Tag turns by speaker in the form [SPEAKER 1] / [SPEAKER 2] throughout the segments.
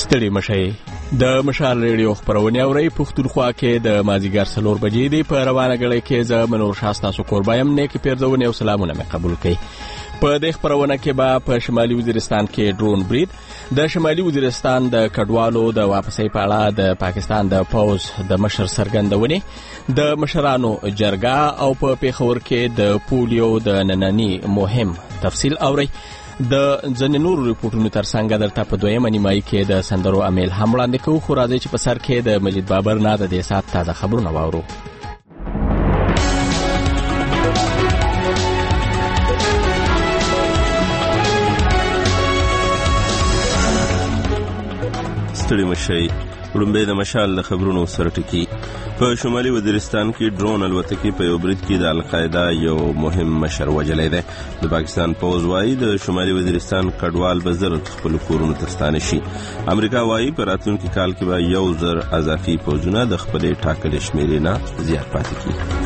[SPEAKER 1] ستړي مشئ د مشال ریډیو خبرونه اورئ پښتونخوا کې د مازیګر 4 بجې دی په روانه غړي کې ز منور شاستا سو قربایم نیک پیرزونه او سلامونه مې قبول کړي په دې خبرونه کې به په شمالي وزیرستان کې ډرون برید د شمالي وزیرستان د کډوالو د واپسۍ په اړه د پاکستان د پوز د مشر سرګندونې د مشرانو جرګه او په پیښور کې د پولیو د نننی مهم تفصیل اورئ د ځنې نورو ریپورټونو ترڅنګ درته په دویمه نیمایي کې د سندرو امیل هم وړاندې کوو خو راځئ چې په سر کې د مجید بابر نه د دې ساعت تازه خبرونه واورو.
[SPEAKER 2] ستړي مشئ وړاندې د مشال د خبرونو سره ټکی. په شمالي وزیرستان کې ډرون الوتکې په یو برید کې د القاعده یو مهم مشر وژلی دی. د پاکستان پوز وايي د شمالي وزیرستان کډوال به زر خپل کورونو ته ستانه شي. امریکا وايي په راتلونکي کال کې به 1000 اضافي پوځونه د خپلې ټاکلې شمېرې نه زیات پاتې کیږي.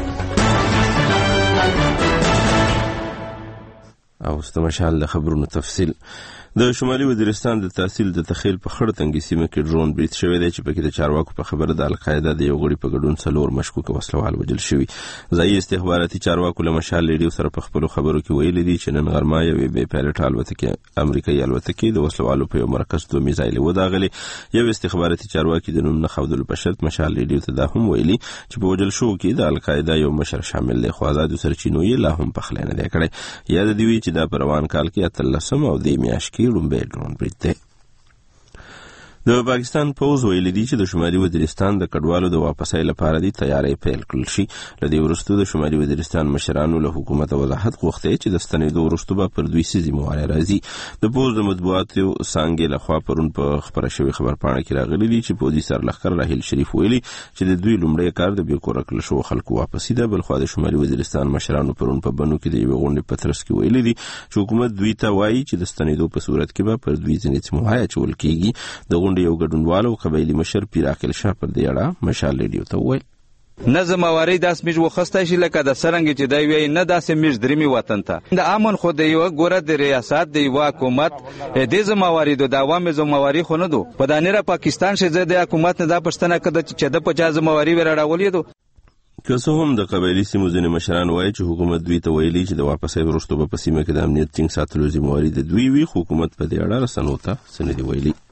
[SPEAKER 2] او استمشال د خبرونو تفصیل. د شمالي وزیرستان د تحصیل د تخیل په خړ تنګي سیمه کې ډرون برید شوی دی چې پکې د چارواکو په خبره د القاعده د یو غړي په ګډون 4 مشکوک وسلوال وژل شوي. ځایي استخباراتي چارواکو له مشال ریډیو سره په خپلو خبرو کې ویلي دي چې نن غرمه یوې بې پایلټ الوتکې امریکایي الوتکې د وسلوالو په یو مرکز 2 میزایل وداغلې. یو استخباراتي چارواکي د نوم نه ښودلو په شرط مشال ریډیو ته دا هم ویلي چې په وژل شوو کې د القاعده یو مشر شامل دی خو آزادو سرچینو یې لا هم پخلی نه دی کړی. یاد دي وي چې دا په روان کال کې 13 او د میاشت کې لومړی ډرون برید دی. د پاکستان پوز ویلي دي چې د شمالي وزیرستان د کډوالو د واپسۍ لپاره دي تیاری پیل کړل شي. له دې وروسته د شمالي وزیرستان مشرانو له حکومت وضاحت غوښتي چې د ستنېدو وروسته به پر دوی څه ذمهواري راځي. د پوز د مطبوعاتو څانګې لخوا پرون په خبره شوې خبرپاڼه کې راغلي دي چې پوځي سرلښکر راهیل شریف ویلي چې د دوی لومړی کار د بېکوره کړل شوو خلکو واپسي ده. بلخوا د شمالي وزیرستان مشرانو پرون په بنو کې د یوې غونډې په ترڅ کې ویلي دي چې حکومت دوی ته وایي چې د ستنېدو په صورت کې به پر دوی ځینې ذمهواري اچول کېږي. د غونډې یو ګډونوال قبایلی مشر پیراکل شاه پر دې اړه مشال ریډیو ته وویل
[SPEAKER 3] نظم اواری داس میج وخسته شي لکه د سرنګ چې دی وی نه داسې میج درمي وطن ته د امن خو دی یو ګوره د ریاست دی حکومت د زمواري د عوامو زمواري خو نه دو په دانره پاکستان شه د حکومت نه د پښتنه کده چې د 50 زمواري ورړولې دو.
[SPEAKER 2] که څه هم د قبایلی سیمو ځینې مشران وایي چې حکومت دوی ته ویلي چې د واپسۍ وروسته به په سیمه کې د امنیت ټینګ ساتلو ذمهواري د دوی وي خو حکومت په دې اړه رسنیو ته څه نه دی ویلي.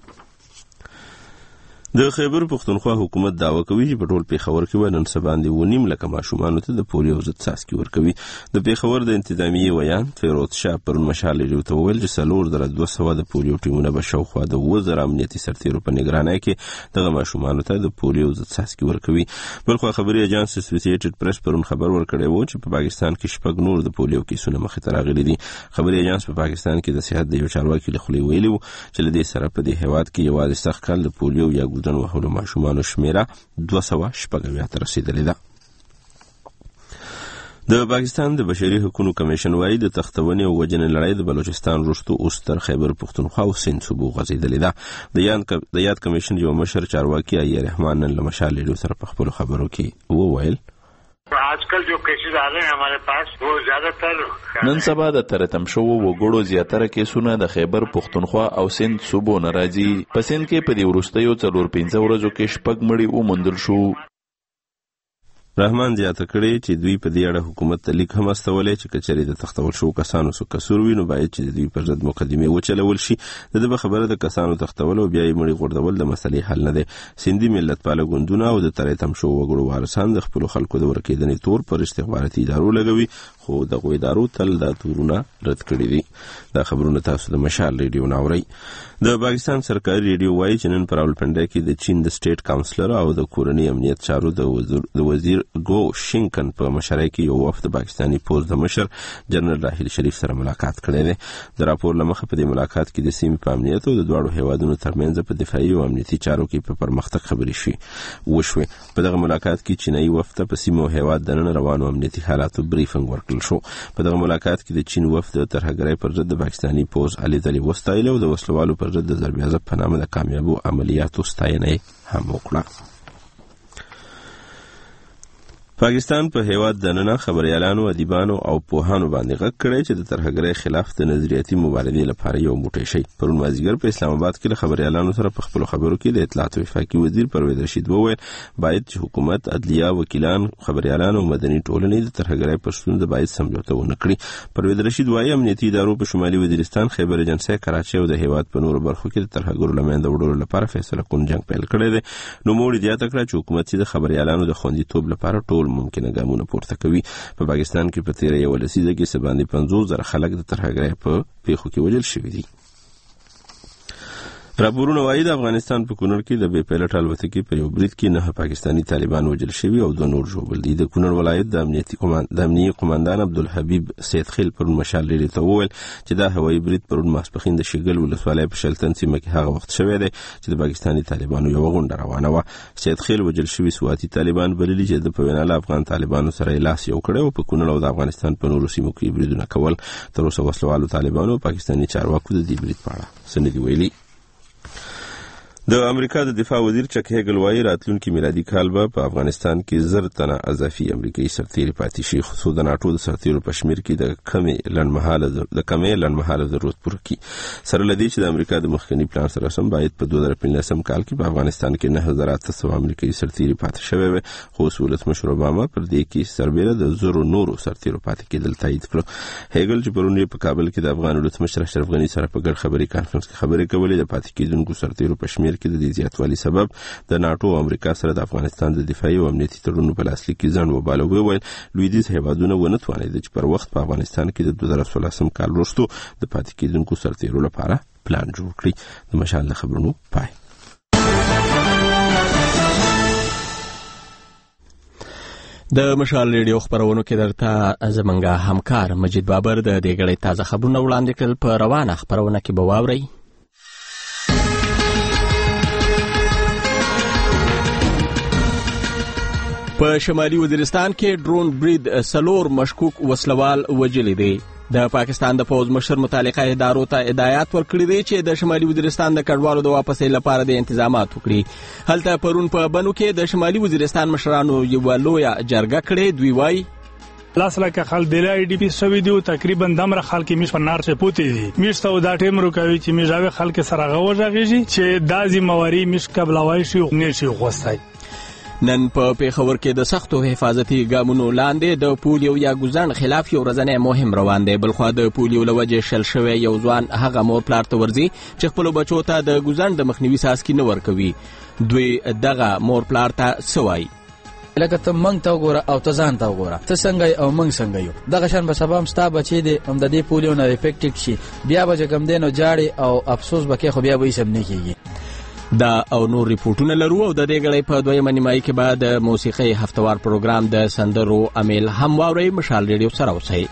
[SPEAKER 2] د خیبر پښتونخوا حکومت دعوه کوي چې په ټول پیښور کې به نن سبا باندې 9 لکه ماشومانو ته د پولیو ضد څاڅکي ورکوي. د پیښور د انتظامیې ویان فیروز شاه پرون مشال ریډیو ته وویل چې 4200 د پولیو ټیمونه به شاوخوا د 1000 امنیتي سرتیرو په نگرانۍ کې دغه ماشومانو ته د پولیو ضد څاڅکي ورکوي. بلخوا خبري اژانس اسوسییټډ پریس پرون خبر ورکړی و چې په پاکستان کې شپږ نور د پولیو کیسونه مخې ته راغلي دي. خبري اژانس په پاکستان کې د صحت د یو چارواکي له خولې ویلي و چې له دې سره په دې هیواد کې یوازې سخت کال د پولیو یا ګردن وهلو ماشومانو شمیره 200 ته رسیدلې ده. د پاکستان د بشري حقوقو کمیشن وايي د تختونې او وژنې لړۍ د بلوچستان وروسته اوس تر خیبر پښتونخوا او سند صوبو غځېدلې ده. د یاد کمیشن یو مشر چارواکي ایا رحمان نن له مشال ریډیو سره په خپلو خبرو کې وویل
[SPEAKER 4] आजकल जो केसेस आ रहे हैं हमारे पास वो ज्यादातर
[SPEAKER 5] نن سبا د ترتم شو وګړو زیاتره کیسونه د خیبر پښتونخوا او سند صوبو ناراضي. په سند کې په دې وروستیو 4-5 ورځو کې شپږ مړي وموندل شو.
[SPEAKER 2] رحمان زیاته کړی چې دوی په دې اړه حکومت ته لیک هم استولې چې کچري د تختول شو کسانو سو قصور وینو باید چې دوی پر ضد مقدمه وچلول شي. د خبره د کسانو تختول او بیا یې مړي غوړدول د مسلې حل نه دی. سندي ملت پاله ګوندونه او د ترتم شو وګړو وارثان د خپل خلکو د ورکیدنې تور پر استخباراتي ادارو لګوي خو دغه ادارو تل دا تورونه رد کړی دي. دا خبرونه تاسو د مشال ریډیو ناوري. د پاکستان سرکاري ریډیو وايي چې نن پر راولپنډي کې د چین د سټیټ کاونسلر او د کورنۍ امنیت چارو د وزیر ګو شینکن په مشرۍ کې یو وفد پاکستانی پوز د مشر جنرال راهیل شریف سره ملاقات کړی دی. د راپور لمخه په دې ملاقات کې د سیمې په امنیت او د دواړو هیوادونو ترمنځ په دفاعي او امنیتي چارو کې په پرمختګ خبرې وشوې. په دغه ملاقات کې چینایي وفد په سیمه او هیواد د نن روانو امنیتي حالاتو بریفنګ ورکړل شو. په دغه ملاقات کې د چین وفد د ترهګرۍ پر ضد د پاکستانی پوز علي ځلي وستایل او د وسلوالو پر ضد د ضرب عضب په نامه د کامیابو عملیاتو ستاینه هم وکړه. پاکستان په هیواد دننه خبريالانو، ادیبانو او پوهانو باندې غږ کړی چې د ترهګرۍ خلاف د نظریاتي مبارزې لپاره یو موټی شي. پرون مازیګر په اسلام آباد کې له خبريالانو سره په خپل خبرو کې د اطلاعات او وفاقي وزیر پرویز رشید وویل باید چې حکومت، عدلیه، وکیلان، خبريالان او مدني ټولنې د ترهګرۍ پر ستونزه باید سمجوته ونه کړي. پرویز رشید وايي امنیتي ادارو په شمالي وزیرستان، خیبر ایجنسۍ، کراچۍ او د هیواد په نورو برخو کې د ترهګرو له منځه وړلو لپاره فیصله کون جنگ پیل کړی دی. نو موږ زیاته کړه چې حکومت د خبريالانو د خوندیتوب لپاره ټول ممکنه ګامونه پورته کوي. په پاکستان کې په تیره یو لسیزه کې څه باندې 50,000 خلک د ترهګرۍ په پیښو کې وژل شوي دي. راپورونه وايي د افغانستان په کونړ کې د بې پیلوټ الوتکې په یو برید کې 9 پاکستانی طالبان وژل شوي او 2 نور ژوبل دي. د کونړ ولایت د امنیتي قوماندان عبدالحبیب سید خیل پر مشال لري ته وویل چې دا هوایي برید پرون ماسپښین د شګل ولسوالۍ په شلتن سیمه کې هغه وخت شوی دی چې د پاکستانی طالبانو یو غونډه روانه وه. سید خیل وژل شوي سواتي طالبان بللي چې د په وینا له افغان طالبانو سره یې لاس یو کړی او په کونړ او د افغانستان په نورو سیمو کې بریدونه کول. تر اوسه وسلوالو طالبانو او پاکستاني چارواکو د دې برید په اړه څه نه دي ویلي. د امریکا د دفاع وزیر چک هیګل وايي راتلونکي میلادي کال به په افغانستان کې 1000 تنه اضافي امریکایي سرتیري پاتې شي، خو د ناټو د سرتیرو په شمیر کې د کمې لنډمهاله ضرورت پوره کړي. سره له دې چې د امریکا د مخکني پلان سره سم باید په 2015 کال کې په افغانستان کې 9800 امریکایي سرتیري پاتې شوي وي، خو ولسمشر اوباما پر دې کې سربېره د 1000 نورو سرتیرو پاتې کېدل تایید کړ. هیګل چې پرون په کابل کې د افغان ولسمشر اشرف غني سره په ګډ خبري کانفرنس کې خبرې کولې د پاتې کېدونکو سرتیرو په شمیر کې د دې زیاتوالي سبب د ناټو او امریکا سره د افغانستان د دفاعي او امنیتي تړونونو په لاسلیک کې ځنډ وباله. وویل لویدیځ هیوادونه ونه توانېدل چې پر وخت په افغانستان کې د 2016 کال وروسته د پاتې کېدونکو سرتیرو لپاره پلان جوړ کړي. د مشال د خبرونو پای.
[SPEAKER 1] د مشال ریډیو خبرونو کې درته زمونږ همکار مجید بابر د دې غړي تازه خبرونه وړاندې کړل. په روانه خبرونه کې به واورئ په شمالي وزیرستان کې ډرون برید 4 مشکوک وسلوال وژلي دي. د پاکستان د پوز مشر متعلقه ادارو ته هدایت ورکړي دي چې د شمالي وزیرستان د کډوالو د واپسې لپاره د انتظامات وکړي. هلته پرون په بنو کې د شمالي وزیرستان مشرانو یو لویه جرګه کړې. دوی وایي
[SPEAKER 6] لاس لکه خل د ای ډی پی سوي دی تقریبا دمر خلک میش په نار څه پوتې دي میشته دا ټیم روکوي چې میژاوي خلک سره غوږیږي چې دازي مواري میش قبلوي شي نه شي غوستای.
[SPEAKER 1] نن په پیښور کې د سختو حفاظتي ګامونو لاندې د پولیو یا ګوزن خلاف یو ورځنی مهم روان دی. بلخوا د پولیو له وجې شل شوی یو ځوان هغه مور پلار ته ورځي چې خپلو بچو ته د ګوزن د مخنیوي څاڅکي نه ورکوي. دوی دغه مور پلار ته څه وایي؟
[SPEAKER 7] لکه ته منګ ته وګوره او ته ځان ته وګوره، ته څنګه او منګ څنګه یو. دغه شان به سبا ستا بچی دی هم د دې پولیو نه افیکټډ شي، بیا به چې کوم دی نو جاړي او افسوس به کوي، خو بیا به یې سم نه کېږي.
[SPEAKER 1] دا او نور ریپورټونه لرو او د دې غړي په دویمه نیمایي کې بعد د موسیقي هفتوار پروګرام د سندرو امیل هم واورئ. مشال ریډیو سره اوسئ.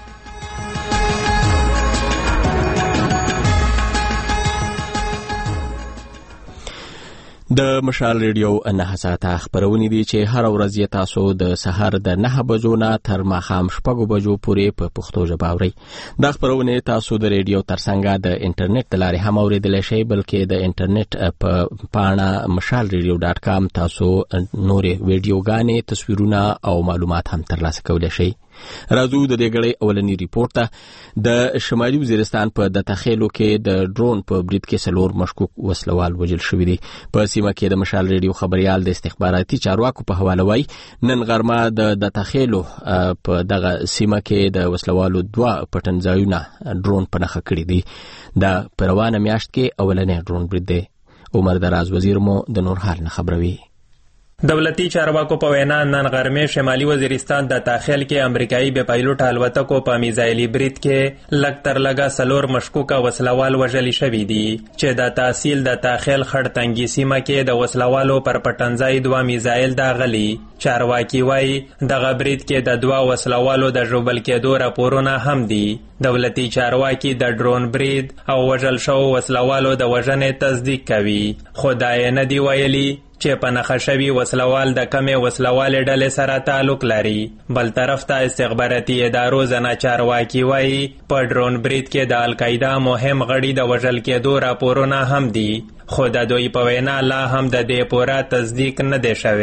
[SPEAKER 1] د مشال ریډیو 9 ساعته خبرونه دي چې هر ورځ یې تاسو د سحر د 9 بجو نه تر ماښام 6 بجو پورې په پښتو ژبه اورئ. دا خبرونه تاسو د ریډیو ترڅنګ د انټرنیټ د لارې هم اوریدلی شئ، بلکې د انټرنیټ په پاڼه mashalradio.com تاسو نورې ویډیوګانې، تصویرونه او معلومات هم ترلاسه کولی شئ. راځو د دې غړي اولنی ریپورت ته. د شمالي وزیرستان په د تخیلو کې د ډرون په برید کې 4 مشکوک وسلوال وژل شوي دي. په سیمه کې د مشال ریډیو خبريال د استخباراتي چارواکو په حواله وایي نن غرمه د تخیلو په دغه سیمه کې د وسلوالو 2 پټنځایونه ډرون په نښه کړي دي. د پروانه میاشت کې اولنی ډرون برید دی. عمر دراز وزیر مو د نور حال نه خبروي.
[SPEAKER 8] دولتي چارواکو په وینا نن غرمې شمالي وزیرستان د تاخیل کې امریکایي بې پایلوټ الوتکو په میزایلي برید کې لږ تر لږه 4 مشکوکه وسلوال وژلي شوي دي چې د تحصیل د تاخیل خړ تنګي سیمه کې د وسلوالو پر پټنځای 2 میزایل داغلي. چارواکي وایي دغه برید کې د 2 وسلوالو د ژوبل کېدو راپورونه هم دي. دولتي چارواکي د ډرون برید او وژل شوو وسلوالو د وژنې تصدیق کوي، خو دا یې نه دي ویلي چې په نښه شوي وسلوال د کمې وسلوالې ډلې سره تعلق لري. بل طرف ته استخباراتي ادارو زنا چارواکي وایي په ډرون برید کې د القاعده مهم غړي د وژل کېدو راپورونه هم دي، خو د دوی په وینا لا هم د دې پوره تصدیق نه دی شوی.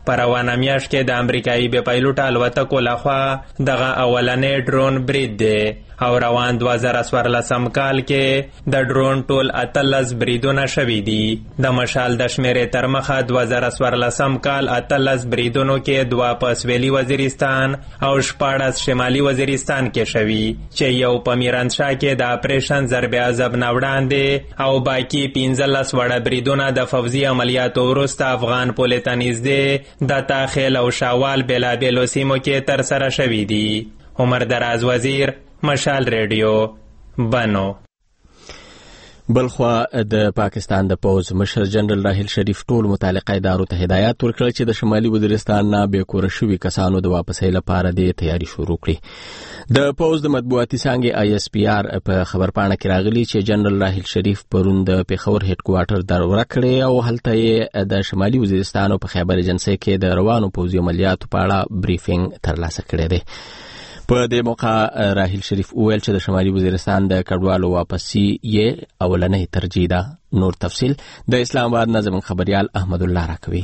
[SPEAKER 8] په روانه میاشت کې د امریکایي بې پایلوټه الوتکو لخوا دغه اولنی ډرون برید دی او روان 2014 کال کې د ډرون ټول 18 بریدونه شوي دي. د مشال د شمیرې تر مخه 2014 کال 18 بریدونو کې 2 په سویلي وزیرستان او 14 شمالي وزیرستان کې شوي چې یو په میرانشاه کې د اپریشن ضرب عذاب نه وړاندې او باقي 15 وړه بریدونه د فوزي عملیاتو وروسته افغان پولې ته نږدې د تاخیل او شاوال بېلابېلو سیمو کې ترسره شوي دي. عمر دراز وزیر، مشال ریډیو، بنو.
[SPEAKER 1] بلخوا د پاکستان د پوز مشر جنرال راحیل شریف ټول متعلقه ادارو ته هدایت ورکړ چې د شمالي وزیرستان نه بې کوره شوي کسانو د واپسۍ لپاره د تیاری شروع کړي. د پوز د مطبوعاتي څانګې ISPR په خبرپاڼه کې راغلي چې جنرال راحیل شریف پرون د پیښور هډ کوارټر دروازه کړې او هلته یې د شمالي وزیرستان په خیبر ایجنسۍ کې د روانو پوځي عملیاتو په اړه بریفینګ ترلاسه کړی دی. په دې موقع راحیل شریف وویل چې د شمالي وزیرستان د کډوالو واپسی یې اولنۍ ترجیح ده. نور تفصیل د اسلام آباد نه زموږ خبريال احمد الله راکوي.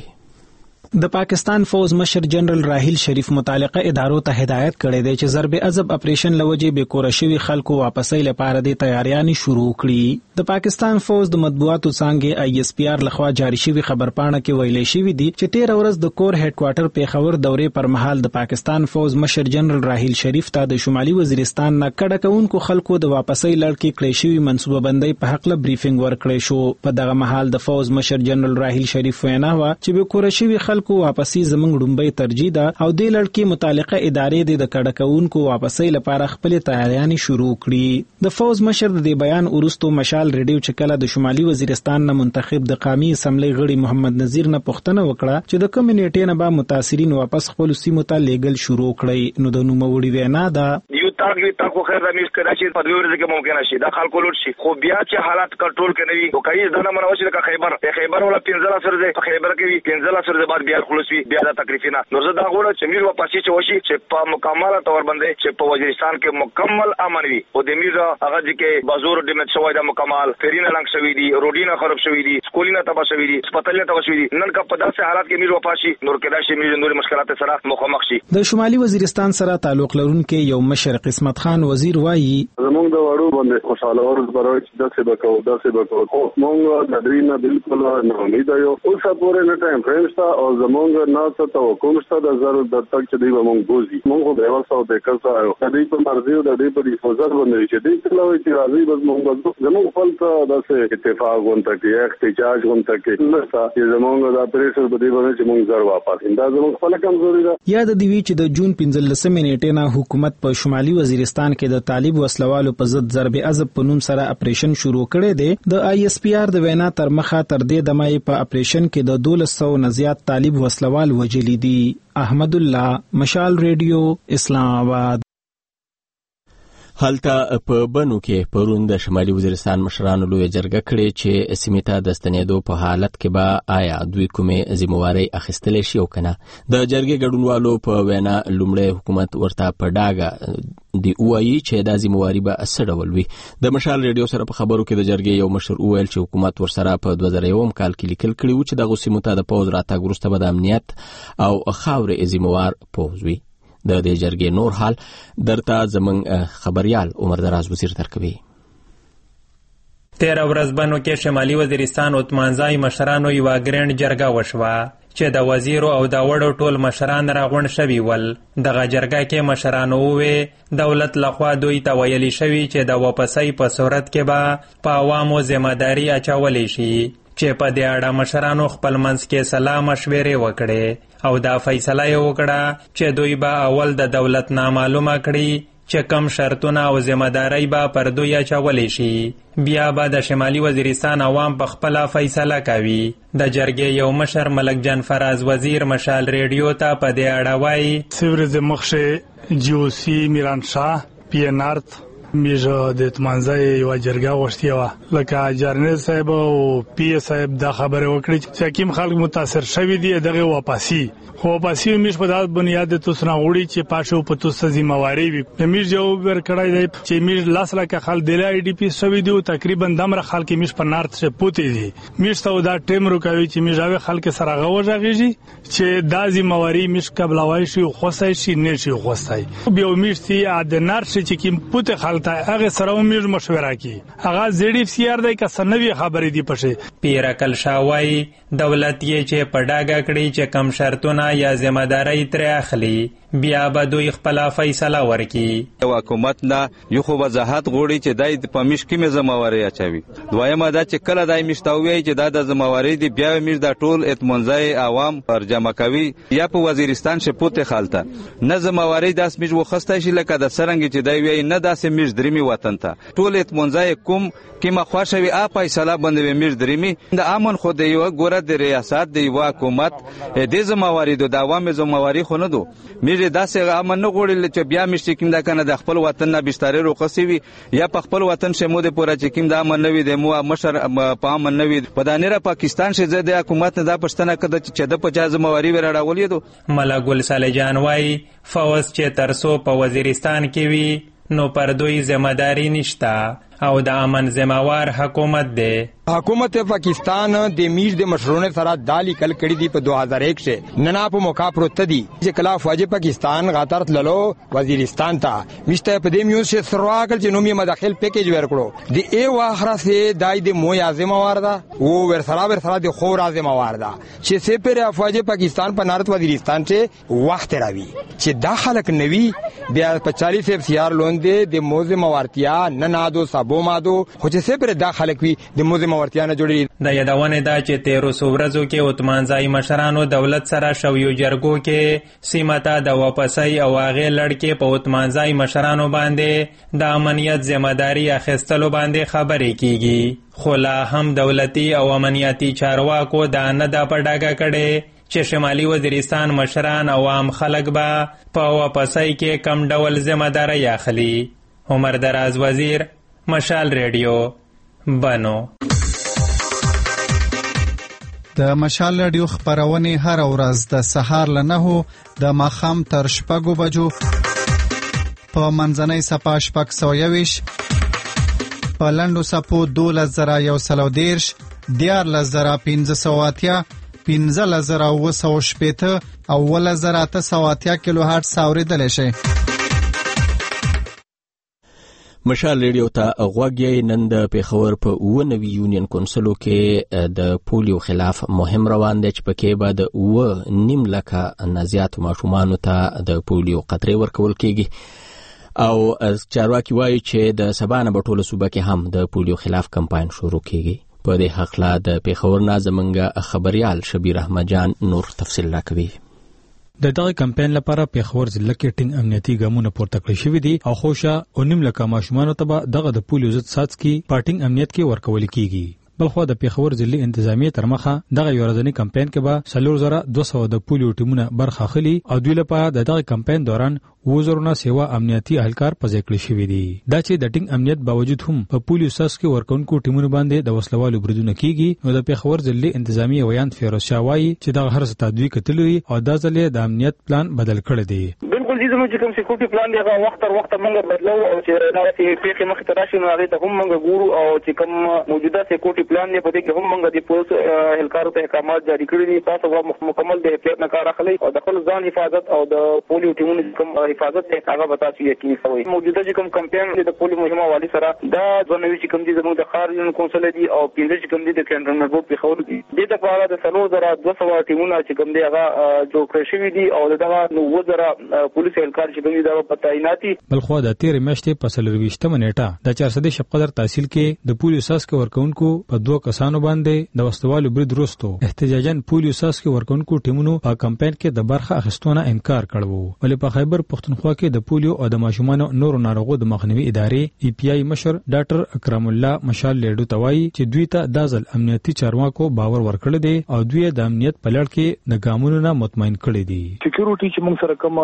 [SPEAKER 9] د پاکستان فوز مشر جنرال راحیل شریف متعلقه ادارو ته هدایت کړی دی چې ضرب عذاب اپریشن لوجې به کور شوی خلکو واپسۍ لپاره د تیاریانې شروع کړي. د پاکستان فوز د مطبوعاتو څانګې ISPR لخوا جاری شوی خبرپاڼه کې ویلي شوی دی چې 13 ورځ د کور هډ کوارټر پیښور دورې پر مهال د پاکستان فوز مشر جنرال راحیل شریف ته د شمالي وزیرستان نه کډه کوونکو خلکو د واپسۍ لړ کې کړی شوی منصوبه بندۍ په حق له بریفینګ ورکړی شو. په دغه مهال د فوز مشر جنرال راحیل شریف وینا و چې به کور شوی خلکو واپسی زمنګ ډومبۍ ترجیح ده او د لړکی متعلقه ادارې د کډه کوونکو واپسی لپاره خپل تیاریانې شروع کړي. د فوز مشر د بیان ورستو مشال ریډیو چې کله د شمالي وزیرستان نه منتخب د قومي اسمبلی غړي محمد نذیر نه پوښتنه وکړه چې د کمیونټي نه به متاثرین واپس خپل سیمو ته لیږل شروع کړي. نو د نوموړي وینا ده
[SPEAKER 10] یو تاکو خیر د میس کړه چې په دوی ورځې کې ممکن شي د خلکو لوټ شي خو بیا چې حالات کنټرول کوي او کوي دا نه منوي چې خیبر ولا 15 سره ده خیبر کې 15 سره بعد بیا خلص بیا د تکلیفونه نو زه دا غواړم چې میر واپس چې وشي چې په مکمل تور باندې چې په وزیرستان کې مکمل امن وي او د میر هغه چې بازور د مت شوی د مکمل فرینه لنګ شوی دي روډینه خراب شوی دي سکولینه تبا شوی دي هسپتالونه تبا شوی دي نن کا په داسې حالات کې میر واپس شي نور کې دا شي میر نور مشکلات سره مخامخ شي.
[SPEAKER 9] د شمالي وزیرستان سره تعلق لرونکي یو مشر قسمت خان وزیر وایي
[SPEAKER 11] زمونږ د وړو باندې خوشاله ورځ برای چې داسې وکړو مونږ د دوی نه بالکل نه امید یو اوس پورې نه ټایم فریم شته او زمونږ نه څه توقع شته د ضرورت د تک چې دوی مونږ بوزي مونږ به وسو د کسا یو د دې په مرزي او د دې په ډیسپوزل باندې چې دې کله وي چې راځي بس مونږ زمونږ خپل داسې اتفاق غونډه کې احتجاج غونډه کې نه چې زمونږ د پریسر په دې باندې چې مونږ زر واپس دا زمونږ خپل کمزوري ده.
[SPEAKER 9] یاد دی چې د جون 15 نیټې نه حکومت په شمالي وزیرستان کې د طالب وسلوالو په ضد ضرب عذاب په نوم سره اپریشن شروع کړی دی. د ISPR د وینا تر مخه تر دې دمه په اپریشن کې د 1200 نه زیات طالب وسلوال وجلی دي. احمد الله، مشال ریډیو، اسلام آباد.
[SPEAKER 1] هلته په بنو کې پرون د شمالي وزیرستان مشرانو لوی جرګه کړې چې سیمې ته د ستنېدو په حالت کې به آیا دوی کومې ذمہواري اخیستلی شي او کنه. د جرګې ګډونوالو په وینا لومړی حکومت ورته په ډاګه دی وایي چې دا ذمہواري به څه ډول وي. د مشال ریډیو سره په خبرو کې د جرګې یو مشر وویل چې حکومت ورسره په 2001 کال کې لیکل کړي و چې دغه سیمو ته د پوځ راتګ وروسته به د امنیت او خاورې ذمہوار پوځ وي. د دې جرګې نور حال درته زموږ خبريال عمر دراز وزیر درکوي.
[SPEAKER 8] 13 ورځ بنو کې شمالي وزیرستان عثمانزای مشرانو یو ګرند جرګه وشوه چې د وزیرو او د وړو ټول مشران راغونډ شوي ول. دغه جرګه کې مشرانو وویل دولت لخوا دوی ته ویلي شوي چې د واپسۍ په صورت کې به په عوامو ذمہداري اچولی شي چې په دې اړه مشرانو خپل منځ کې سلا مشورې وکړې او دا فیصله یې وکړه چې دوی به اول د دولت نامعلومه کړي چې کم شرطونه او ذمہداري به پر دوی اچولی شي بیا به د شمالي وزیرستان عوام په خپله فیصله کوي. د جرګې یو مشر ملک جان فراز وزیر مشال ریډیو ته په دې اړه وایي
[SPEAKER 6] سیورز مخشه GOC میرانشاه PNR میږه د تمنځای یو جرګه غوښتي و لکه جرنیل صاحب او پی صاحب دا خبره وکړي چې کوم خلک متاثر شوي دي دغه واپسی خو واپسی میږ په داس بنیاد ته سنا وړي چې پاشو په توسه ذمہواری وي میږ یو ور کړای دی چې میږ لاس لکه خل د ای ډی پی سوي دی تقریبا دمر خلک میږ په نارت څخه پوتې دي میږ ته دا ټیم روکوي چې میږ خلک سره غوږیږي چې دا ذمہواری میږ قبلوي شي خوسای شي نه شي خوسای به میږ تی د نارت چې کوم پوت خلک هغه سره میږ مشوره کوي هغه زیډی سی آر دی که سنوي خبرې دی پشه
[SPEAKER 8] پیرکل شاوای دولت یې چې پډاګه کړی چې کم شرطونه یا ذمہ داری تر اخلي بیا به دوی خپل فیصله ورکړي
[SPEAKER 3] حکومت نه یو خو وضاحت غوړي چې دای په مش کې مې ذمہواری اچوي دویمه دا چې کله دای مشتاوي چې دا د ذمہواری دی بیا مې دا ټول اطمینان عوام پر جمع کوي یا په وزیرستان شپوت خالته نه ذمہواری داس مې وخسته شي لکه د سرنګ چې دای وی نه داسې مې درېمي وطن ته ټول اطمینان کوم کې مخواشوي فیصله باندې مې درېمي د امن خو دی یو ګوره د ریاست دی حکومت د ذمہواری د عوام ذمہواری خو نه دو داسې امن نه غوړل چې بیا مشت کیم دا کنه د خپل وطن نه بستر روقسي وي یا په خپل وطن شمو د پورا چې کیم دا امن نه وي د مو مشر په امن نه وي په دانره پاکستان شه د حکومت نه دا پښتنه کده چې د 50 ذمہواری ورړاولې دو
[SPEAKER 8] ملا ګل صالح جان وای فوز چې ترسو په وزیرستان کې وي نو پر دوی ذمہ داری نشتا او د امن ذمہوار حکومت دی
[SPEAKER 12] حکومت پاکستان د میش د مشرونه سره دالی کل کړي دی په 2001 شه ننا په موقع پروت دی چې کلا فوج پاکستان غاترت للو وزیرستان ته مشته په دې میو شه سرواکل چې نومي مداخل پیکیج ورکړو دی ای واخره سه دای د مو اعظم واردا او ور سره د خور اعظم واردا چې سه پر فوج پاکستان په نارت وزیرستان ته وخت راوي چې داخلك نوي بیا په 40 اف سی آر لوندې د موزه موارتیا ننادو سبو مادو خو چې سه پر داخلك وي د موزه ورتيانه جوړي
[SPEAKER 8] د یادونه دا چې 13 ورځو کې عثمانزای مشرانو دولت سره شویو جرګو کې سیمتا د واپسۍ او هغه لړکې په عثمانزای مشرانو باندې د امنیت ذمہ داری اخیستلو باندې خبرې کیږي خو لا هم دولتي او امنیتي چارواکو دا نه دا پډاګه کړي چې شمالي وزیرستان مشران او عام خلک به په واپسۍ کې کم ډول ذمہ داری اخلي. عمر دراز وزیر، مشال ریډیو، بنو.
[SPEAKER 13] د مشال رادیو خبرونه هر ورځ د سهار له 9 د ماخام تر 6 بجو په منځنۍ صفه 621 په لندو صفو 2113 14580 15980 او 1980 کیلو هرتز اوریدل شي.
[SPEAKER 1] مشال ریډیو ته غوږی نن د پیښور په 9 یونین کونسلو کې د پولیو خلاف مهم روان دی چې پکې به د 9 لکه نه زیات ماشومانو ته د پولیو قطرې ورکول کېږي او چارواکي وایي چې د سبا نه په ټوله صوبه کې هم د پولیو خلاف کمپاین شروع کېږي. په دې حقله د پیښور نه زموږ خبريال شبیر احمد جان نور تفصیل راکوي.
[SPEAKER 14] د دغه کمپاین لپاره پیښور ضلع کې ټینګ امنیتي ګامونه پورته کړی شوي دي او خوشا 9 لکه ماشومانو ته دغه د پولیو ضد ساتسکي پارټینګ امنیت کې ورکول کیږي. بلخو د پیښور ضلع انتظامیه تر مخه دغه یورځنی کمپاین کې به 4200 د پولیو ټیمونه برخه اخلي او دوی لپاره د دغه کمپاین دوران وزرونه سیوا امنیتي اهلکار پځې کړی شوی دي. دا چې د ټینګ امنیت باوجود هم په پولیو ساس کې ورکونکو ټیمونو باندې د وسلوالو بریدونه کیږي نو د پیښور ضلع انتظامیه ویان فیروز شاه وایي چې دغه هر څه تدوی کتلوي او دا ځلې د امنیت پلان بدل کړی دی.
[SPEAKER 15] بالکل دې زموږ کوم سکیورټي پلان دی هغه وخت تر وخت موږ بدلو او چې دا چې پیښه مخ ته راشي نو هغه ته هم موږ ګورو او چې کوم موجوده سکیورټي پلان دی په دې کې هم موږ د پولیس اهلکارو ته احکامات جاری کړی دي. تاسو مکمل د احتیاط نه کار اخلي او د خپل ځان حفاظت او د پولیو ټیمونو کوم حفاظت هغه بتا چې یقیني کوي. موجوده چې کوم کمپاین د پولیو مهمه والی سره دا ځنوي چې کوم دي زموږ د خارجن کونسل دي او پیندل چې کوم دي د کنټرول بورډ په خبرو دي د لپاره د 3200 ټیمونه چې کوم دي هغه جوړ کړی شوی دي او دغه 9000 پولیس اهلکار چې کوم دي دا په تعیناتي.
[SPEAKER 14] بلخو د 13 میاشتې په 23 نیټه د 400 شپقدر تحصیل کې د پولیو ساس کې ورکونکو په 2 کسانو باندې د وسوالو برید وروسته احتجاجاً پولیو ساس کې ورکونکو ټیمونو په کمپاین کې د برخه اخیستونه انکار کړو. ولې په خیبر پښتونخوا کې د پولیو او د ماشومانو نورو ناروغو د مخنیوي ادارې ای پی آی مشر ډاکټر اکرم الله مشال لیډو توای چې دوی ته د ځل امنیتي چارواکو باور ورکړل دي او دوی د امنیت په لړ کې د ګامونو نه مطمئن کړي دي.
[SPEAKER 16] سکیورټي چې موږ سره کوم پولیس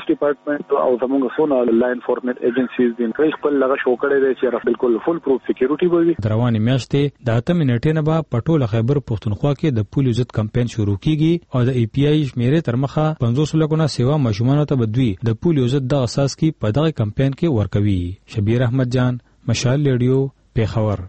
[SPEAKER 16] پولیس ډپارټمنټ او زموږ سونه لا انفورسمنت ایجنسیز دي کوي خپل لغه شو کړی دی چې بالکل فول پروف سکیورټي وي.
[SPEAKER 14] رواني میاشتې د 8 منټې نه به په ټوله خیبر پښتونخوا کې د پولیو ضد کمپاین شروع کیږي او د ای پی آی شمیرې تر مخه 500 لکونه سیوا ماشومان ته بدوي د پولیو ضد د اساس کې په دغه کمپاین کې ورکوي. شبیر احمد جان، مشال ریډیو، پیښور.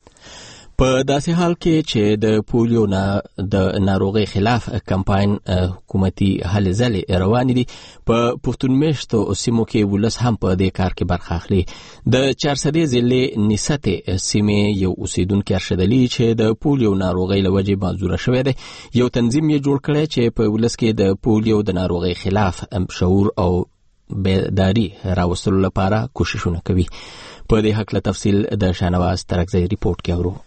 [SPEAKER 1] په داسې حال کې چې د پولیو د ناروغي خلاف کمپاین حکومتي هلې ځلې روان دي، په پښتون میشتو سیمو کې ولس هم په دې کار کې برخه اخلي. د چارسدې ضلع نسته سیمې یو اوسیدونکو ارشد علي چې د پولیو ناروغي له وجې معذوره شوی دی، یو تنظیم یې جوړ کړی چې په ولس کې د پولیو د ناروغي خلاف شعور او بیداری راوستلو لپاره کوششونه کوي. په دې حق له تفصیل د شانواز ترکزی ریپورت کې اورو.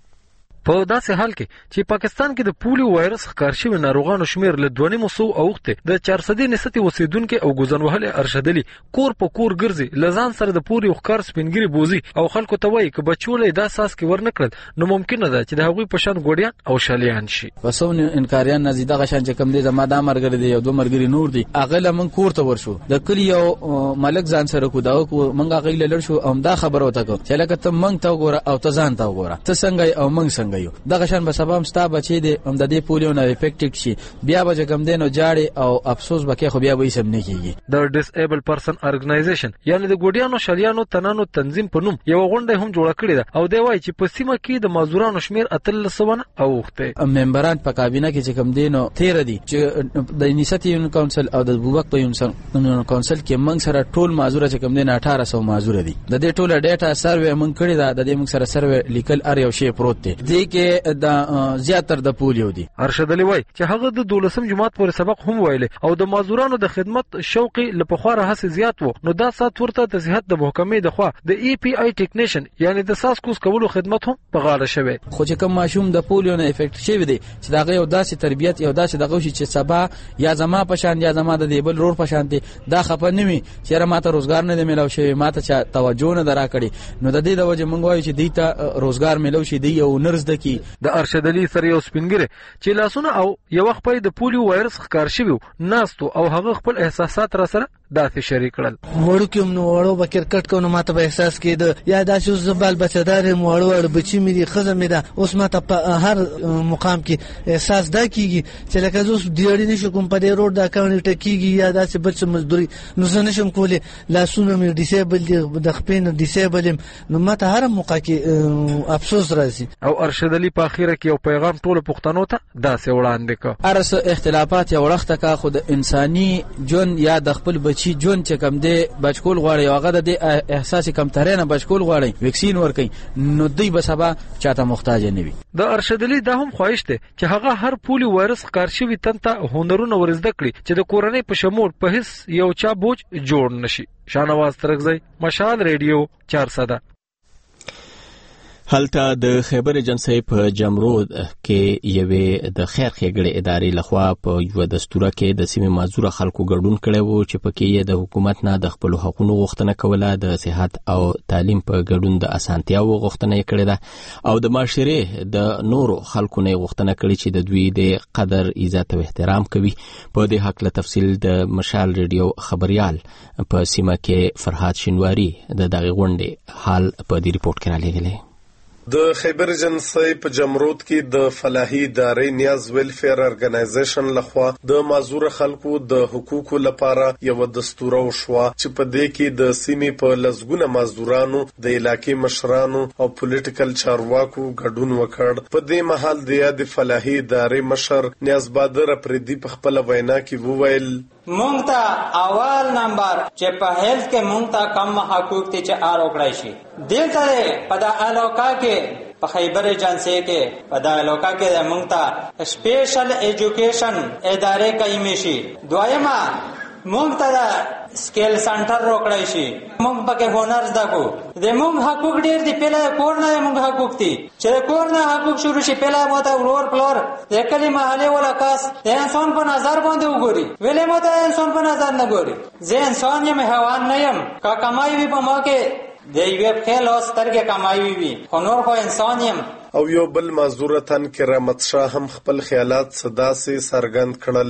[SPEAKER 17] په داسې حال کې چې پاکستان کې د پولیو وایرس ښکار شوي ناروغانو شمیر له 2.5 اوښته د 400 نسبتي اوسیدونکو او ګوزن وهلي ارشد علي کور په کور ګرځي، لزان سره د پولیو ښکار سپینګری بوزي او خلکو ته وایي چې بچولې دا ساس کې ورنکړل نو ممکن ده چې د هغوی په شان ګوډیان او شالیان شي.
[SPEAKER 7] پسونه انکاریان نزي دغه شان چې کم دي زما دا مرګري دي یو دوه مرګري نور دي اغه لمن کور ته ورشو د کلی یو ملک ځان سره کو دا منګه غیله لړ شو ام دا خبر وته کو چې لکه ته منګ ته وګوره او ته ځان ته وګوره ته څنګه او منګ څنګه یو دغه شان به سبب ستا بچی دی هم د دې پولیو نه افیکټډ شي بیا به کم دینو جاړي او افسوس بکې خو بیا به یې سم نه کیږي.
[SPEAKER 17] د ډیسایبل پرسن ارګنایزیشن یعنی د ګوډیانو شالیانو تنانو تنظیم په نوم یو غونډه هم جوړه کړې ده او دی وایي چې په سیمه کې د معذورانو شمیر 300 اوخته
[SPEAKER 7] ممبران په کابینه کې چې کم دینو 13 دي چې د انیشیټیو یون کونسل او د بوبک په یون کونسل کې موږ سره ټول معذور چې کم دین 1800 معذور دي. د دې ټوله ډیټا سروې موږ کړی ده، د دې موږ سره سروې لیکل ار یو شی پروت دی. دې کې د زیاتره د پولیو دي.
[SPEAKER 17] ارشد علي وایي چې هغه د 12 جماعت پورې سبق هم ویل او د معذورانو د خدمت شوقي لپخواره هڅه زیات وو، نو دا سات ورته د صحت د محکمې د خوا د ای پی آی ټیکنیشن یعنی د ساس کوس کولو خدمت هم په غاړه شوی.
[SPEAKER 7] خو چې کوم ماشوم د پولیو نه افیکټ شوی دی چې دا یو داسې تربیت یو داسې دغه شي چې سبا یا زما په شان یا زما د دیبل رور په شان دي دا خپه نوي چې ماته روزګار نه دی ملو شوی، ماته چې توجه نه درا کړي، نو د دې د وجه مونږ وایو چې دیته روزګار ملو شي دی یو نرس دکی.
[SPEAKER 17] د ارشد علي سره یو سپینګره چې لاسونه او یو وخت په د پولیو وایرس ښکار شوی ناستو او هغه خپل احساسات را سره داسې شریک کړل.
[SPEAKER 18] وړو کوم نو وړو به کرکټ کو نو ماته به احساس کېده یا دا چې زبال بچدار وړو بچی مې دي خزه مې ده اوس ماته په هر مقام کې احساس دا کیږي چې لکه زوس دیړی نشو کوم په دې روډ دا کاونټ کیږي یا داسې بچ مزدوري نو زه نشم کولی لاسونه مې ډیسیبل دي د خپل ډیسیبل نو ماته هر موقع کې افسوس راځي.
[SPEAKER 17] او ارشد علي په اخیره کې یو پیغام ټول پښتنو ته داسې وړاندې کړ.
[SPEAKER 7] ارس اختلافات یو وخت کا خود انساني جون یا د خپل بچی جون چې کم دی بچکول غواړي هغه د احساس کم ترنه بچکول غواړي ویکسین ورکي نو دوی به سبا چاته محتاج نه وي.
[SPEAKER 17] د ارشد علي دا هم خواهش ده چې هغه هر پولیو وایرس ښکار شوی تنته هنرونه ورزده کړي چې د کورنۍ په شمول په هیڅ یو چا بوج جوړ نشي. شانواز ترکزی، مشال ریډیو 400.
[SPEAKER 1] هلته د خیبر ایجنسی په جمرود کې یوې د خیر ښېګړې ادارې لخوا په یو دستوره کې د سیمې معذوره خلکو ګډون کړی وو چې پکې یې د حکومت نه د خپلو حقونو غوښتنه کوله، د صحت او تعلیم په ګډون د اسانتیاو غوښتنه یې کړې ده او د معاشرې د نورو خلکو نه غوښتنه کړې چې د دوی د قدر عزت او احترام کوي. په دې حق له تفصیل د مشال ریډیو خبريال په سیمه کې فرهاد شینواری د دغه غونډې حال په دې ریپورت کې رالیږلی.
[SPEAKER 19] د خیبر ایجنسی په جمرود کې د فلاحي ادارې نیاز ویلفیر ارګنایزیشن لخوا د معذور خلکو د حقوقو لپاره یو دستور وشو چې په دې کې د سیمې په لزګونه معذورانو د علاقې مشرانو او پولیټیکل چارواکو ګډون وکړ. په دې مهال د یاد فلاحي ادارې مشر نیاز بادر پردي په خپل وینا کې وویل
[SPEAKER 20] مونږ ته اول نمبر چې په هیلث کې مونږ ته کم حقوق دي چې اړوکړای شي دلته په د علاقه کې په خیبر ایجنسی کې په د علاقه کې مونږ ته سپیشل ایجوکیشن ادارې قائم شي. دویمه مونږ ته سکیل سنټر روکړای شي مونږ پکې هنر زده کو د مونږ حقوق ډیر دي. پهله کور نه مونږ حقوق دي چې کور نه حقوق شروع شي پهله ماته ورور پلور د کلی محله ولا کاس د انسان په نظر باندې وګوري ویلې ماته انسان په نظر نه ګوري. زه انسان یم حیوان نه یم کا کمای وي په ما کې د یو خیال او سترګې کمای وي خو نور خو انسان یم.
[SPEAKER 19] او یو بل معذورتن کرامت شاه هم خپل خیالات صدا سي سرګند کړل.